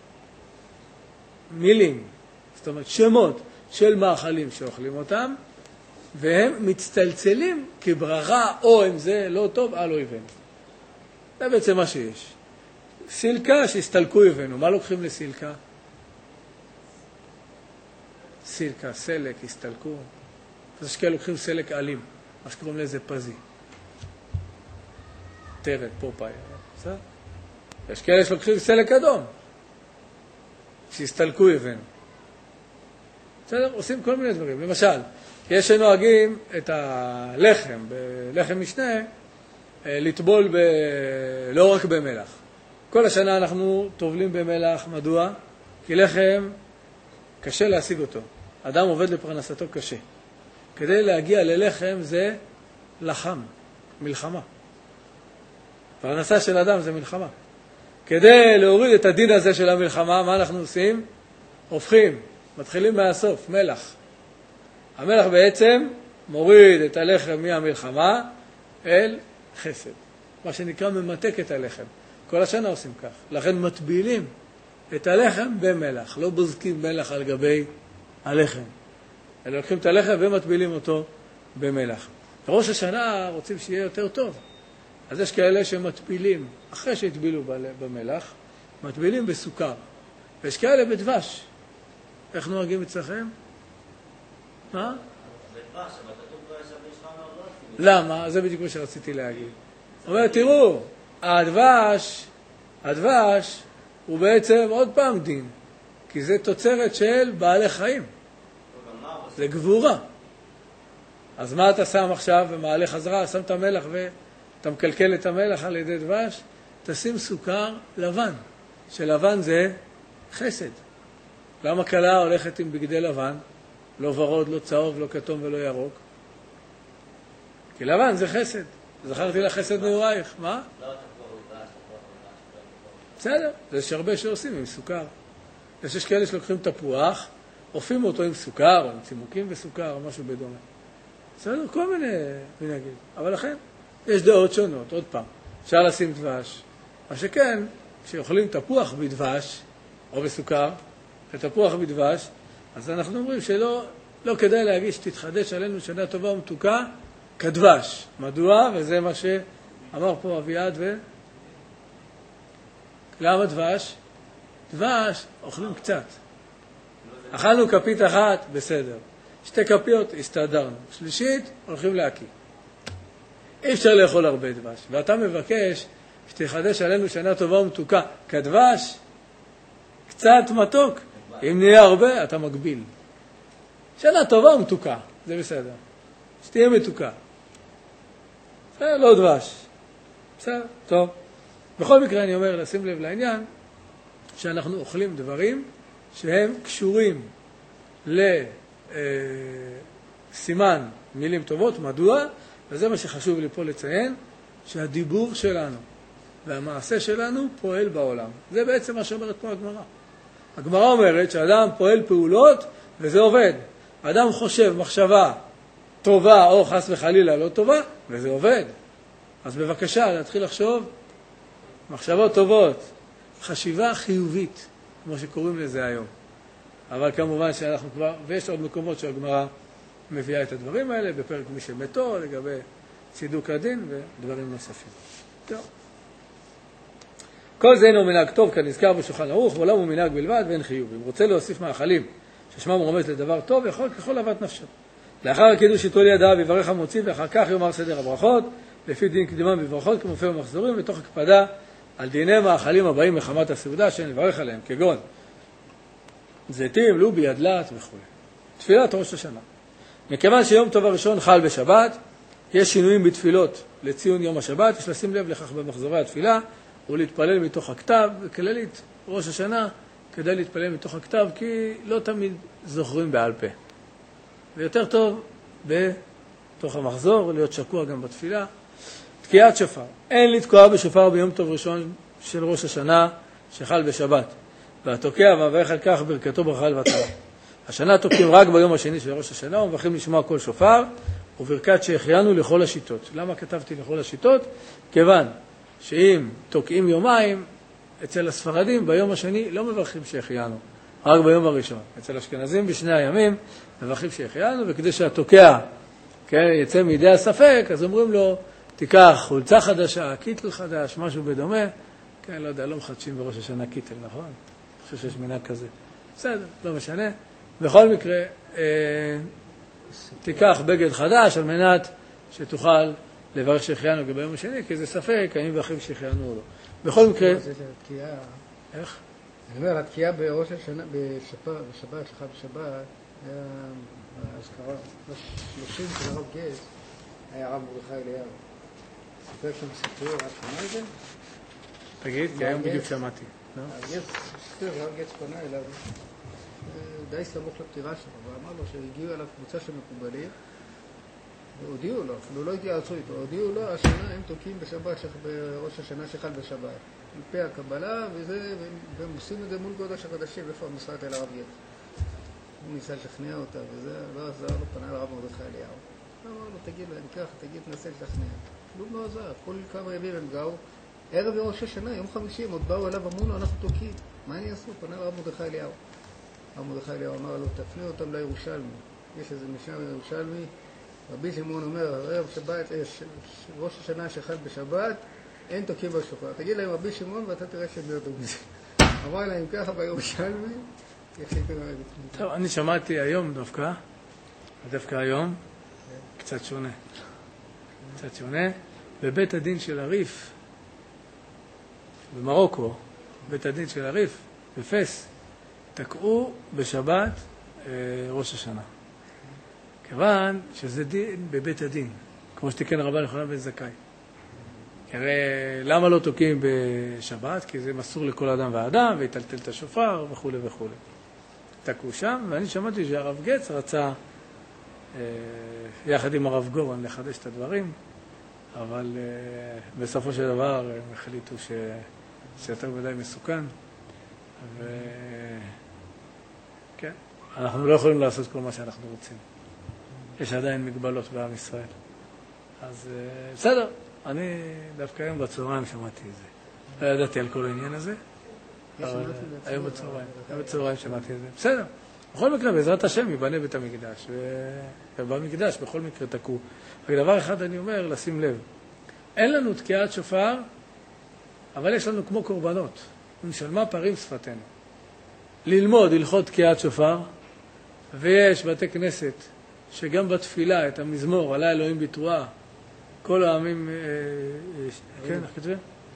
מילים, זאת אומרת שמות של מאכלים שאוכלים אותם, והם מצטלצלים כברכה, או אם זה לא טוב, על אויבינו. זה בעצם מה שיש. סילקה שהסתלקו אויבינו. מה לוקחים לסילקה? סילקה, סלק, הסתלקו. אז יש כאלה לוקחים סלק אלים, מה שקוראים לזה פזי. טרד, פופאי. בסדר? יש כאלה שלוקחים סלק אדום, שהסתלקו אויבינו. בסדר? עושים כל מיני דברים. למשל, יש שנוהגים את הלחם, בלחם משנה, לטבול ב... לא רק במלח. כל השנה אנחנו טובלים במלח. מדוע? כי לחם קשה להשיג אותו. אדם עובד לפרנסתו קשה. כדי להגיע ללחם זה לחם, מלחמה. פרנסה של אדם זה מלחמה. כדי להוריד את הדין הזה של המלחמה, מה אנחנו עושים? הופכים, מתחילים מהסוף, מלח. המלח בעצם מוריד את הלחם מהמלחמה אל חסד. מה שנקרא ממתק את הלחם. כל השנה עושים כך. לכן מטבילים את הלחם במלח. לא בוזקים מלח על גבי הלחם. אלא לוקחים את הלחם ומטבילים אותו במלח. בראש השנה רוצים שיהיה יותר טוב. אז יש כאלה שמטבילים, אחרי שהטבילו במלח, מטבילים בסוכר. ויש כאלה בדבש. איך נוהגים אצלכם? מה? בדבש, אבל כתוב שהבשכה מאוד לא עושים. למה? זה בדיוק מה שרציתי להגיד. אומר, תראו, הדבש, הדבש הוא בעצם עוד פעם דין, כי זה תוצרת של בעלי חיים. זה גבורה. אז מה אתה שם עכשיו ומעלה חזרה? שם את המלח ואתה מקלקל את המלח על ידי דבש, תשים סוכר לבן, שלבן זה חסד. למה קלה הולכת עם בגדי לבן? לא ורוד, לא צהוב, לא כתום ולא ירוק. כי לבן זה חסד. זכרתי לך חסד נעורייך. מה? לא, אתה כבר הודעה, בסדר, זה שהרבה שעושים עם סוכר. יש כאלה שלוקחים תפוח, אופים אותו עם סוכר, או עם צימוקים וסוכר, או משהו בדומה. בסדר, כל מיני מנהגים. אבל לכן, יש דעות שונות. עוד פעם, אפשר לשים דבש. מה שכן, כשאוכלים תפוח בדבש, או בסוכר, ותפוח בדבש, אז אנחנו אומרים שלא לא כדאי להגיש, תתחדש עלינו שנה טובה ומתוקה, כדבש. מדוע? וזה מה שאמר פה אביעד ו... למה דבש? דבש אוכלים קצת. אכלנו כפית אחת, בסדר. שתי כפיות, הסתדרנו. שלישית, הולכים להקיא. אי אפשר לאכול הרבה דבש. ואתה מבקש שתחדש עלינו שנה טובה ומתוקה. כדבש, קצת מתוק. אם נהיה הרבה, אתה מגביל. שנה טובה ומתוקה, זה בסדר. שתהיה מתוקה. בסדר, לא דבש. בסדר, טוב. בכל מקרה אני אומר, לשים לב לעניין, שאנחנו אוכלים דברים שהם קשורים לסימן מילים טובות. מדוע? וזה מה שחשוב לי פה לציין, שהדיבור שלנו והמעשה שלנו פועל בעולם. זה בעצם מה שאומרת פה הגמרא. הגמרא אומרת שאדם פועל פעולות וזה עובד. האדם חושב מחשבה טובה או חס וחלילה לא טובה וזה עובד. אז בבקשה להתחיל לחשוב מחשבות טובות, חשיבה חיובית, כמו שקוראים לזה היום. אבל כמובן שאנחנו כבר, ויש עוד מקומות שהגמרא מביאה את הדברים האלה, בפרק מי שמתו, לגבי צידוק הדין ודברים נוספים. טוב. כל זה אינו מנהג טוב, כנזכר בשולחן ערוך, ועולם הוא מנהג בלבד ואין חיוב. אם רוצה להוסיף מאכלים ששמם רומז לדבר טוב, יכול ככל אהבת נפשו. לאחר הקידוש ייטול ידיו ויברך המוציא, ואחר כך יאמר סדר הברכות, לפי דין קדימם בברכות כמופיע במחזורים, ותוך הקפדה על דיני מאכלים הבאים מחמת הסעודה שאין לברך עליהם, כגון זיתים, לובי, ידלת וכו'. תפילת ראש השנה. מכיוון שיום טוב הראשון חל בשבת, יש שינויים בתפילות לציון יום השבת, יש לשים לב לכך במחזורי התפילה, ולהתפלל מתוך הכתב, וכללית ראש השנה כדי להתפלל מתוך הכתב, כי לא תמיד זוכרים בעל פה. ויותר טוב בתוך המחזור, להיות שקוע גם בתפילה. תקיעת שופר. אין לתקוע בשופר ביום טוב ראשון של ראש השנה שחל בשבת. והתוקע ומברך על כך ברכתו ברכה לבטלה. השנה תוקעים רק ביום השני של ראש השנה, ומברכים לשמוע כל שופר, וברכת שהחיינו לכל השיטות. למה כתבתי לכל השיטות? כיוון שאם תוקעים יומיים, אצל הספרדים ביום השני לא מברכים שהחיינו, רק ביום הראשון. אצל אשכנזים בשני הימים מברכים שהחיינו, וכדי שהתוקע כן, יצא מידי הספק, אז אומרים לו, תיקח חולצה חדשה, קיטל חדש, משהו בדומה. כן, לא יודע, לא מחדשים בראש השנה קיטל, נכון? אני חושב שיש מנהג כזה. בסדר, לא משנה. בכל מקרה, אה, תיקח בגד חדש על מנת שתוכל לברך שהחיינו גם ביום השני, כי זה ספק, האם מברכים שהחיינו או לא. בכל מקרה... זה התקיעה... איך? אני אומר, התקיעה בראש השנה, בשבת, בשבת, שלך בשבת, היה האזכרה, שלושים של הרב גץ, היה הרב מרדכי אליהו. סיפר שם סיפור, את שומע את זה? תגיד, כי היום בדיוק שמעתי. הרב גץ, סיפר, הרב גץ פנה אליו, די סמוך לפטירה שלו, ואמר לו שהגיעו אליו קבוצה של מקובלים, והודיעו לו, אפילו לא התייעצו איתו, הודיעו לו, השנה הם תוקעים בשבת, בראש השנה שחל בשבת. על פי הקבלה, וזה, והם עושים את זה מול גודש הקדשים, איפה המשרד אל הרב גץ. הוא ניסה לשכנע אותה, וזה לא עזר לו, פנה לרב מרדכי אליהו. הוא אמר לו, תגיד להם ככה, תגיד, נסה לשכנע. כלום לא עזר, כל כמה ימים הם גאו. ערב ראש השנה, יום חמישי, הם עוד באו אליו, אמרו לו, אנחנו תוקעים. מה אני אעשו? פנה לרב מרדכי אליהו. הרב מרדכי אליהו אמר לו, תפנה אותם לירושלמי. יש איזה משנה בירושלמי, רבי שמעון אומר, ערב שבת, ראש השנה שחל בשבת, אין תוקעים בשופר. תגיד להם רבי שמעון ואתה תראה שהם ירדו מזה. אמר להם ככה בירושלמי, יחליטו להם. טוב, אני שמעתי היום דווקא, דווקא היום, קצת שונה. קצת שונה. בבית הדין של הריף, במרוקו, בית הדין של הריף, בפס, תקעו בשבת אה, ראש השנה. כיוון שזה דין בבית הדין, כמו שתיקן הרבן יוחנן בן זכאי. הרי למה לא תוקעים בשבת? כי זה מסור לכל אדם ואדם, ויטלטל את השופר וכו' וכו'. תקעו שם, ואני שמעתי שהרב גץ רצה, אה, יחד עם הרב גורן, לחדש את הדברים, אבל אה, בסופו של דבר הם החליטו ש... שיותר מדי מסוכן, וכן, אנחנו לא יכולים לעשות כל מה שאנחנו רוצים. יש עדיין מגבלות בעם ישראל. אז בסדר, אני דווקא היום בצהריים שמעתי את זה. לא ידעתי על כל העניין הזה, אבל היום בצהריים, היום בצהריים שמעתי את זה. בסדר, בכל מקרה, בעזרת השם ייבנה בית המקדש, ובמקדש בכל מקרה תקעו. רק דבר אחד אני אומר, לשים לב, אין לנו תקיעת שופר, אבל יש לנו כמו קורבנות, ונשלמה פרים שפתנו. ללמוד הלכות תקיעת שופר, ויש בתי כנסת שגם בתפילה את המזמור, עלי אלוהים בתרועה, כל העמים, כן, איך כתבי?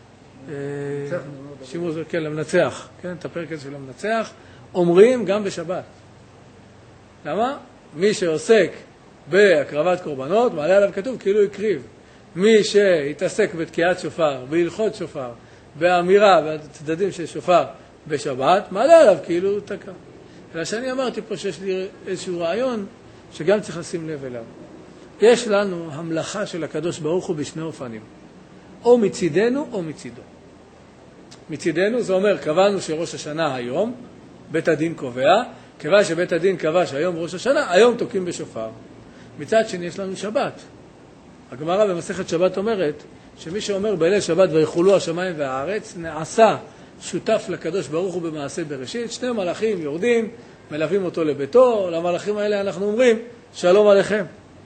שימור זה, כן, למנצח, כן, את הפרק הזה של המנצח, אומרים גם בשבת. למה? מי שעוסק בהקרבת קורבנות, מעלה עליו כתוב כאילו הקריב. מי שהתעסק בתקיעת שופר, בהלכות שופר, באמירה והצדדים של שופר בשבת, מעלה עליו כאילו תקע. אלא שאני אמרתי פה שיש לי איזשהו רעיון שגם צריך לשים לב אליו. יש לנו המלאכה של הקדוש ברוך הוא בשני אופנים. או מצידנו או מצידו. מצידנו זה אומר, קבענו שראש השנה היום, בית הדין קובע, כיוון שבית הדין קבע שהיום ראש השנה, היום תוקעים בשופר. מצד שני יש לנו שבת. הגמרא במסכת שבת אומרת שמי שאומר בליל שבת ויחולו השמיים והארץ, נעשה שותף לקדוש ברוך הוא במעשה בראשית, שני מלאכים יורדים, מלווים אותו לביתו, למלאכים האלה אנחנו אומרים שלום עליכם.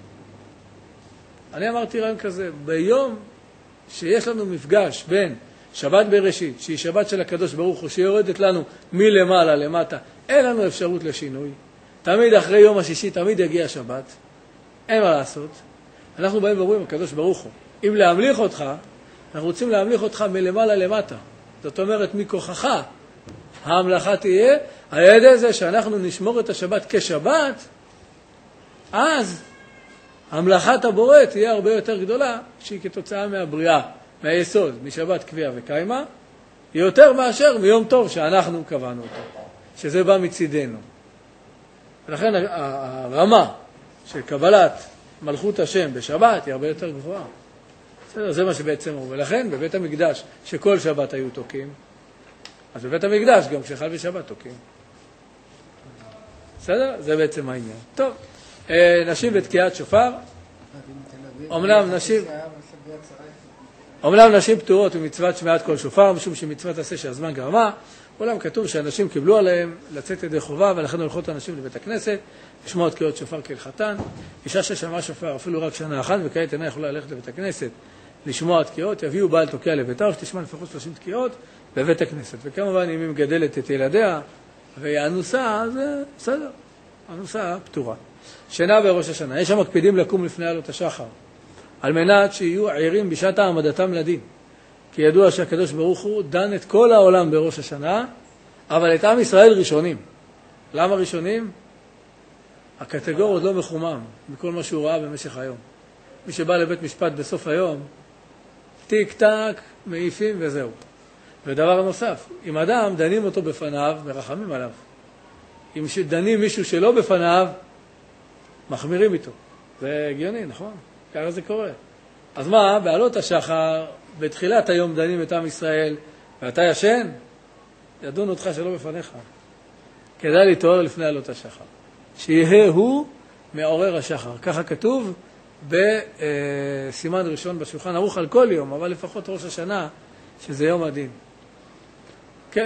אני אמרתי רעיון כזה, ביום שיש לנו מפגש בין שבת בראשית, שהיא שבת של הקדוש ברוך הוא, שיורדת לנו מלמעלה למטה, אין לנו אפשרות לשינוי. תמיד אחרי יום השישי, תמיד יגיע שבת. אין מה לעשות. אנחנו באים ואומרים, הקדוש ברוך הוא, אם להמליך אותך, אנחנו רוצים להמליך אותך מלמעלה למטה. זאת אומרת, מכוחך ההמלכה תהיה, על ידי זה שאנחנו נשמור את השבת כשבת, אז המלאכת הבורא תהיה הרבה יותר גדולה, שהיא כתוצאה מהבריאה, מהיסוד, משבת קביעה וקיימה, יותר מאשר מיום טוב שאנחנו קבענו אותו, שזה בא מצידנו. ולכן הרמה של קבלת מלכות השם בשבת היא הרבה יותר גבוהה. בסדר, זה מה שבעצם הוא. ולכן בבית המקדש, שכל שבת היו תוקים, אז בבית המקדש גם כשחל בשבת תוקים. בסדר? זה בעצם העניין. טוב, נשים בתקיעת שופר. אומנם נשים... אומנם נשים פטורות ממצוות שמיעת כל שופר, משום שמצוות עשה שהזמן גרמה, אולם כתוב שאנשים קיבלו עליהם לצאת ידי חובה, ולכן הולכות אנשים לבית הכנסת, לשמוע תקיעות שופר כהלכתן. אישה ששמעה שופר אפילו רק שנה אחת, וכעת אינה יכולה ללכת לבית הכנסת לשמוע תקיעות, יביאו בעל תוקע לביתה, או שתשמע לפחות שלושים תקיעות בבית הכנסת. וכמובן, אם היא מגדלת את ילדיה והיא אנוסה, אז בסדר, אנוסה פטורה. שינה בראש השנה, יש שם מקפידים לקום לפני עלות השחר, על מנת שיהיו עירים בשעת העמדתם לדין. כי ידוע שהקדוש ברוך הוא דן את כל העולם בראש השנה, אבל את עם ישראל ראשונים. למה ראשונים? הקטגור עוד לא מחומם מכל מה שהוא ראה במשך היום. מי שבא לבית משפט בסוף היום, טיק טק, מעיפים וזהו. ודבר נוסף, אם אדם דנים אותו בפניו, מרחמים עליו. אם דנים מישהו שלא בפניו, מחמירים איתו. זה הגיוני, נכון? ככה זה קורה. אז מה, בעלות השחר, בתחילת היום דנים את עם ישראל, ואתה ישן, ידון אותך שלא בפניך. כדאי להתעורר לפני עלות השחר. שיהיה הוא מעורר השחר. ככה כתוב בסימן ראשון בשולחן ערוך על כל יום, אבל לפחות ראש השנה, שזה יום הדין. כן,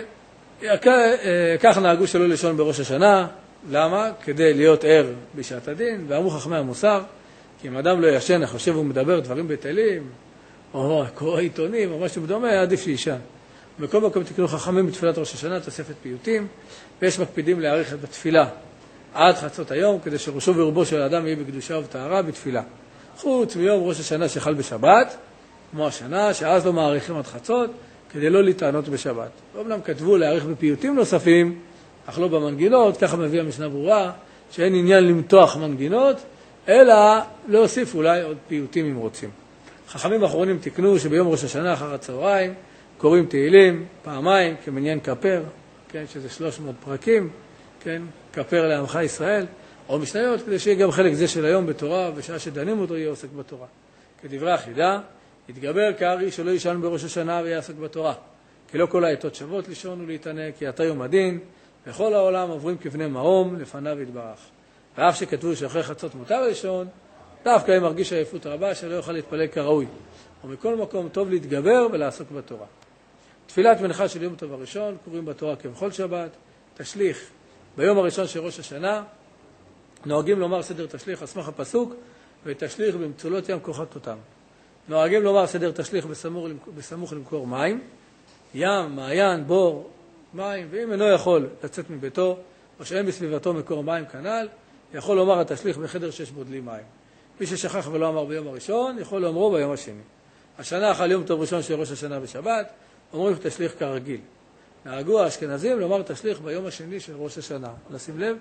כך נהגו שלא לישון בראש השנה. למה? כדי להיות ער בשעת הדין, ואמרו חכמי המוסר, כי אם אדם לא ישן, חושב הוא מדבר דברים בטלים, או קורא עיתונים, או משהו בדומה, עדיף שישן. בכל מקום תקנו חכמים בתפילת ראש השנה, תוספת פיוטים, ויש מקפידים להאריך בתפילה עד חצות היום, כדי שראשו ורובו של האדם יהיה בקדושה ובטהרה בתפילה. חוץ מיום ראש השנה שחל בשבת, כמו השנה, שאז לא מאריכים עד חצות, כדי לא להתענות בשבת. אומנם כתבו להאריך בפיוטים נוספים, אך לא במנגינות, ככה מביא המשנה ברורה, שאין עניין למתוח מנגינות, אלא להוסיף אולי עוד פיוטים אם רוצים. חכמים האחרונים תקנו שביום ראש השנה אחר הצהריים קוראים תהילים פעמיים כמניין כפר, כן, שזה שלוש מאות פרקים, כן, כפר לעמך ישראל, או משניות, כדי שיהיה גם חלק זה של היום בתורה, בשעה שדנים אותו יהיה עוסק בתורה. כדברי החידה, יתגבר כארי שלא ישן בראש השנה ויעסק בתורה. כי לא כל העתות שוות לישון ולהתענה, כי אתה יום הדין, וכל העולם עוברים כבני מאום לפניו יתברך. ואף שכתבו שאחרי חצות מותר לישון, דווקא אם מרגיש עייפות רבה שלא יוכל להתפלל כראוי. ומכל מקום טוב להתגבר ולעסוק בתורה. תפילת מנחה של יום טוב הראשון, קוראים בתורה כבכל שבת, תשליך. ביום הראשון של ראש השנה, נוהגים לומר סדר תשליך, אסמך הפסוק, ותשליך במצולות ים כוחת אותם. נוהגים לומר סדר תשליך בסמוך, בסמוך למקור מים, ים, מעיין, בור, מים, ואם אינו יכול לצאת מביתו, או שאין בסביבתו מקור מים כנל, יכול לומר התשליך בחדר שיש בו דלי מים. מי ששכח ולא אמר ביום הראשון, יכול לומרו ביום השני. השנה אחל יום טוב ראשון של ראש השנה בשבת, אומרים תשליך כרגיל. נהגו האשכנזים לומר תשליך ביום השני של ראש השנה. נשים לב?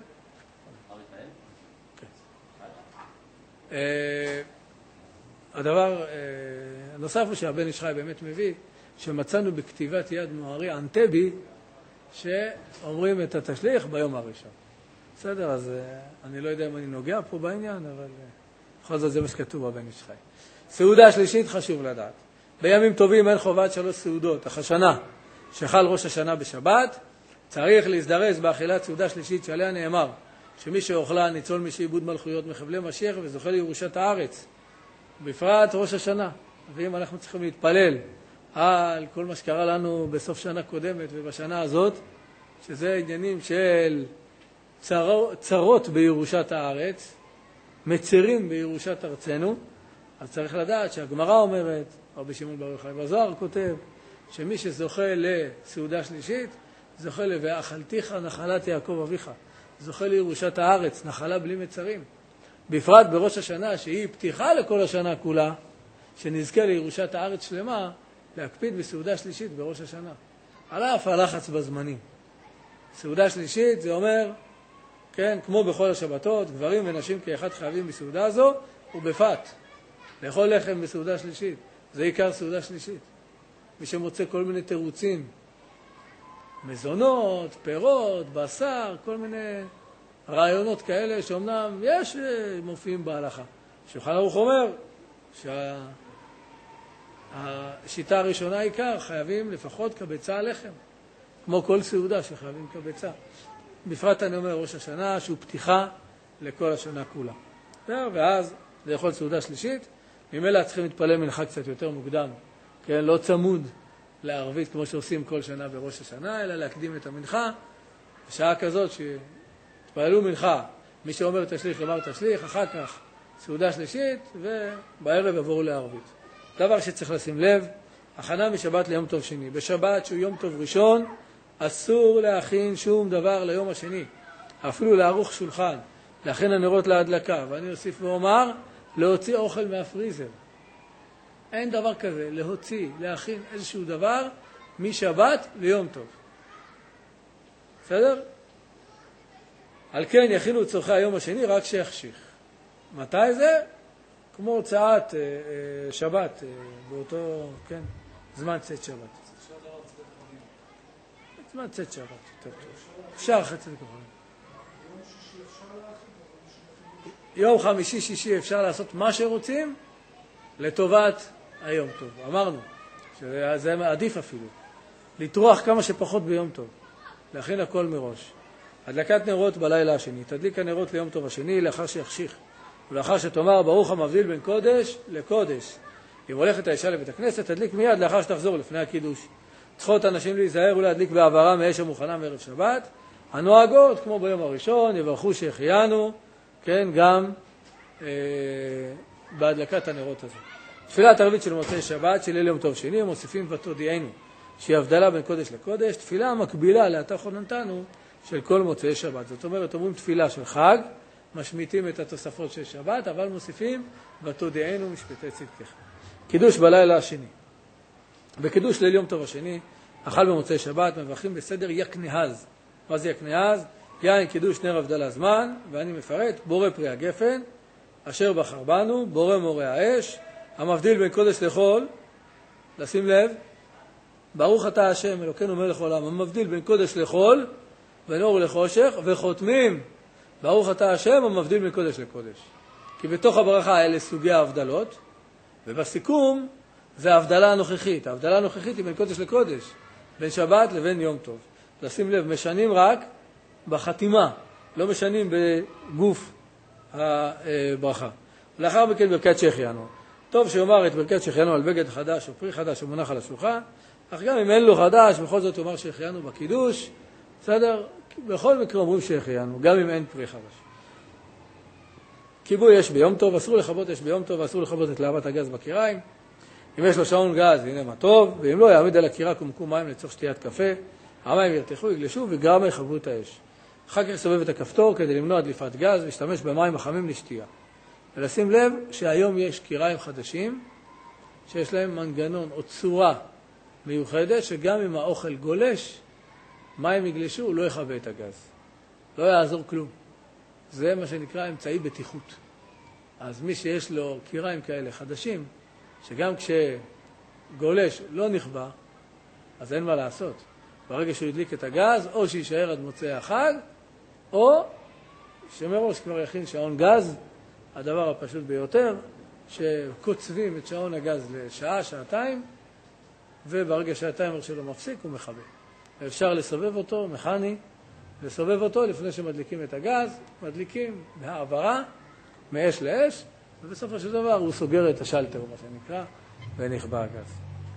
הדבר הנוסף הוא שהבן איש חי באמת מביא, שמצאנו בכתיבת יד מוהרי אנטבי, שאומרים את התשליך ביום הראשון. בסדר, אז אני לא יודע אם אני נוגע פה בעניין, אבל בכל זאת זה מה שכתוב בבן איש חי. סעודה שלישית חשוב לדעת. בימים טובים אין חובת שלוש סעודות. אך השנה שחל ראש השנה בשבת, צריך להזדרז באכילת סעודה שלישית שעליה נאמר שמי שאוכלה ניצול משעבוד מלכויות מחבלי משיח וזוכה לירושת הארץ, בפרט ראש השנה. ואם אנחנו צריכים להתפלל על כל מה שקרה לנו בסוף שנה קודמת ובשנה הזאת, שזה עניינים של צר... צרות בירושת הארץ, מצרים בירושת ארצנו, אז צריך לדעת שהגמרא אומרת, רבי שמעון בר יוחאי בזוהר כותב, שמי שזוכה לסעודה שלישית, זוכה ל"ואכלתיך נחלת יעקב אביך", זוכה לירושת הארץ, נחלה בלי מצרים. בפרט בראש השנה, שהיא פתיחה לכל השנה כולה, שנזכה לירושת הארץ שלמה, להקפיד בסעודה שלישית בראש השנה. על אף הלחץ בזמנים. סעודה שלישית זה אומר, כן, כמו בכל השבתות, גברים ונשים כאחד חייבים בסעודה הזו, ובפת. לאכול לחם בסעודה שלישית. זה עיקר סעודה שלישית. מי שמוצא כל מיני תירוצים, מזונות, פירות, בשר, כל מיני רעיונות כאלה שאומנם יש מופיעים בהלכה. שולחן ערוך אומר שהשיטה הראשונה עיקר חייבים לפחות קבצה לחם, כמו כל סעודה שחייבים קבצה. בפרט אני אומר ראש השנה שהוא פתיחה לכל השנה כולה. ואז לאכול סעודה שלישית, ממילא צריכים להתפלל מנחה קצת יותר מוקדם, כן, לא צמוד לערבית כמו שעושים כל שנה בראש השנה, אלא להקדים את המנחה, בשעה כזאת שתפעלו מנחה, מי שאומר תשליך אמר תשליך, אחר כך סעודה שלישית, ובערב עברו לערבית. דבר שצריך לשים לב, הכנה משבת ליום טוב שני. בשבת שהוא יום טוב ראשון, אסור להכין שום דבר ליום השני, אפילו לערוך שולחן, להכין הנרות להדלקה, ואני אוסיף ואומר, להוציא אוכל מהפריזר. אין דבר כזה, להוציא, להכין איזשהו דבר משבת ליום טוב. בסדר? על כן יכינו את צורכי היום השני רק שיחשיך. מתי זה? כמו הוצאת אה, אה, שבת, אה, באותו, כן, זמן צאת שבת. זמן צאת שבת, יותר טוב. אפשר חצי כוכבים. יום חמישי, שישי אפשר לעשות מה שרוצים לטובת היום טוב. אמרנו שזה עדיף אפילו. לטרוח כמה שפחות ביום טוב. להכין הכל מראש. הדלקת נרות בלילה השני. תדליק הנרות ליום טוב השני לאחר שיחשיך. ולאחר שתאמר ברוך המבדיל בין קודש לקודש. אם הולכת האישה לבית הכנסת, תדליק מיד לאחר שתחזור לפני הקידוש. צריכות אנשים להיזהר ולהדליק בעברה מאש המוכנה מערב שבת. הנוהגות, כמו ביום הראשון, יברכו שהחיינו, כן, גם אה, בהדלקת הנרות הזה. תפילת ערבית של מוצאי שבת, של ליל יום טוב שני, מוסיפים ותודיענו, שהיא הבדלה בין קודש לקודש, תפילה מקבילה לאתה חוננתנו של כל מוצאי שבת. זאת אומרת, אומרים תפילה של חג, משמיטים את התוספות של שבת, אבל מוסיפים ותודיענו משפטי צדקך. קידוש בלילה השני. בקידוש ליל יום טוב השני, אכל במוצאי שבת, מברכים בסדר יקנהז. מה זה יקנהז? יין קידוש נר הבדלה זמן, ואני מפרט, בורא פרי הגפן, אשר בחר בנו, בורא מורה האש, המבדיל בין קודש לחול, לשים לב, ברוך אתה השם, אלוקינו מלך עולם, המבדיל בין קודש לחול, בין אור לחושך, וחותמים, ברוך אתה השם, המבדיל בין קודש לקודש. כי בתוך הברכה האלה סוגי ההבדלות, ובסיכום זה ההבדלה הנוכחית. ההבדלה הנוכחית היא בין קודש לקודש, בין שבת לבין יום טוב. לשים לב, משנים רק בחתימה, לא משנים בגוף הברכה. לאחר מכן ברכת שהחיינו. טוב שיאמר את ברכת שהחיינו על בגד חדש או פרי חדש שמונח על השולחן, אך גם אם אין לו חדש, בכל זאת יאמר שהחיינו בקידוש, בסדר? בכל מקרה אומרים שהחיינו, גם אם אין פרי חדש. כיבוי אש ביום טוב, אסור לכבות אש ביום טוב, אסור לכבות את להבת הגז בקיריים. אם יש לו שעון גז, הנה מה טוב, ואם לא, יעמיד על הקירה קומקום מים לצורך שתיית קפה, המים ירתחו, יגלשו וגם יכבו את האש. אחר כך סובב את הכפתור כדי למנוע דליפת גז, להשתמש במים החמים לשתייה. ולשים לב שהיום יש קיריים חדשים, שיש להם מנגנון או צורה מיוחדת, שגם אם האוכל גולש, מים יגלשו, לא יכבה את הגז. לא יעזור כלום. זה מה שנקרא אמצעי בטיחות. אז מי שיש לו קיריים כאלה חדשים, שגם כשגולש לא נכבה, אז אין מה לעשות. ברגע שהוא ידליק את הגז, או שישאר עד מוצאי החג, או שמראש כבר יכין שעון גז, הדבר הפשוט ביותר, שקוצבים את שעון הגז לשעה, שעתיים, וברגע שהטיימר שלו מפסיק הוא מכבה. אפשר לסובב אותו, מכני, לסובב אותו לפני שמדליקים את הגז, מדליקים מהעברה, מאש לאש, ובסופו של דבר הוא סוגר את השלטר, מה שנקרא, ונכבה הגז.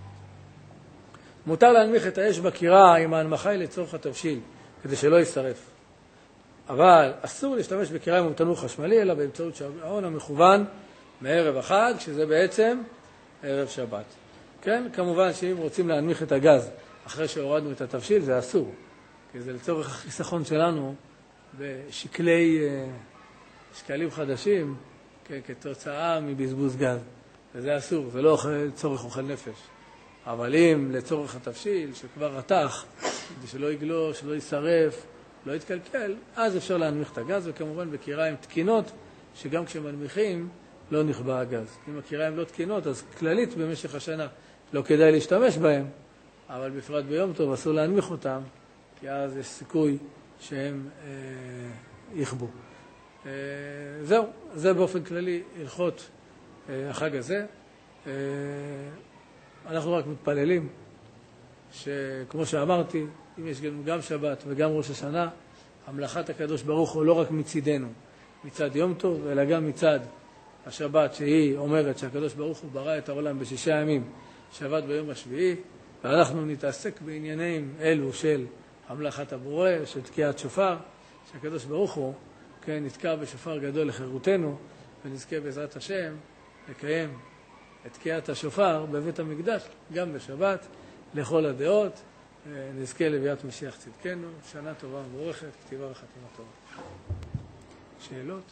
מותר להנמיך את האש בקירה עם ההנמכה היא לצורך התבשיל, כדי שלא יישרף. אבל אסור להשתמש בקיריים עם תנור חשמלי, אלא באמצעות שעון המכוון מערב החג, שזה בעצם ערב שבת. כן? כמובן שאם רוצים להנמיך את הגז אחרי שהורדנו את התבשיל, זה אסור. כי זה לצורך החיסכון שלנו בשקלי שקלים חדשים, כן, כתוצאה מבזבוז גז. וזה אסור, זה לא צורך אוכל נפש. אבל אם לצורך התבשיל, שכבר רתח, כדי שלא יגלוש, שלא יישרף, לא יתקלקל, אז אפשר להנמיך את הגז, וכמובן בקיריים תקינות, שגם כשמנמיכים לא נכבה הגז. אם הקיריים לא תקינות, אז כללית במשך השנה לא כדאי להשתמש בהם, אבל בפרט ביום טוב אסור להנמיך אותם, כי אז יש סיכוי שהם אה, יכבו. אה, זהו, זה באופן כללי הלכות אה, החג הזה. אה, אנחנו רק מתפללים שכמו שאמרתי, אם יש גם, גם שבת וגם ראש השנה, המלאכת הקדוש ברוך הוא לא רק מצידנו, מצד יום טוב, אלא גם מצד השבת, שהיא אומרת שהקדוש ברוך הוא ברא את העולם בשישה ימים, שבת ביום השביעי, ואנחנו נתעסק בעניינים אלו של המלאכת הבורא, של תקיעת שופר, שהקדוש ברוך הוא, כן, נתקע בשופר גדול לחירותנו, ונזכה בעזרת השם לקיים את תקיעת השופר בבית המקדש, גם בשבת, לכל הדעות, נזכה לביאת משיח צדקנו, שנה טובה ומבורכת, כתיבה וחתימה טובה. שאלות?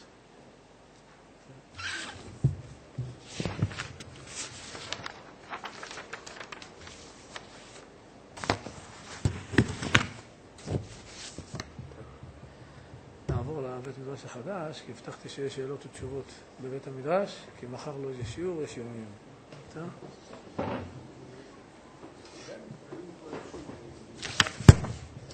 נעבור לבית מדרש החדש, כי הבטחתי שיש שאלות ותשובות בבית המדרש, כי מחר לא יש שיעור, יש יום יום. בסדר?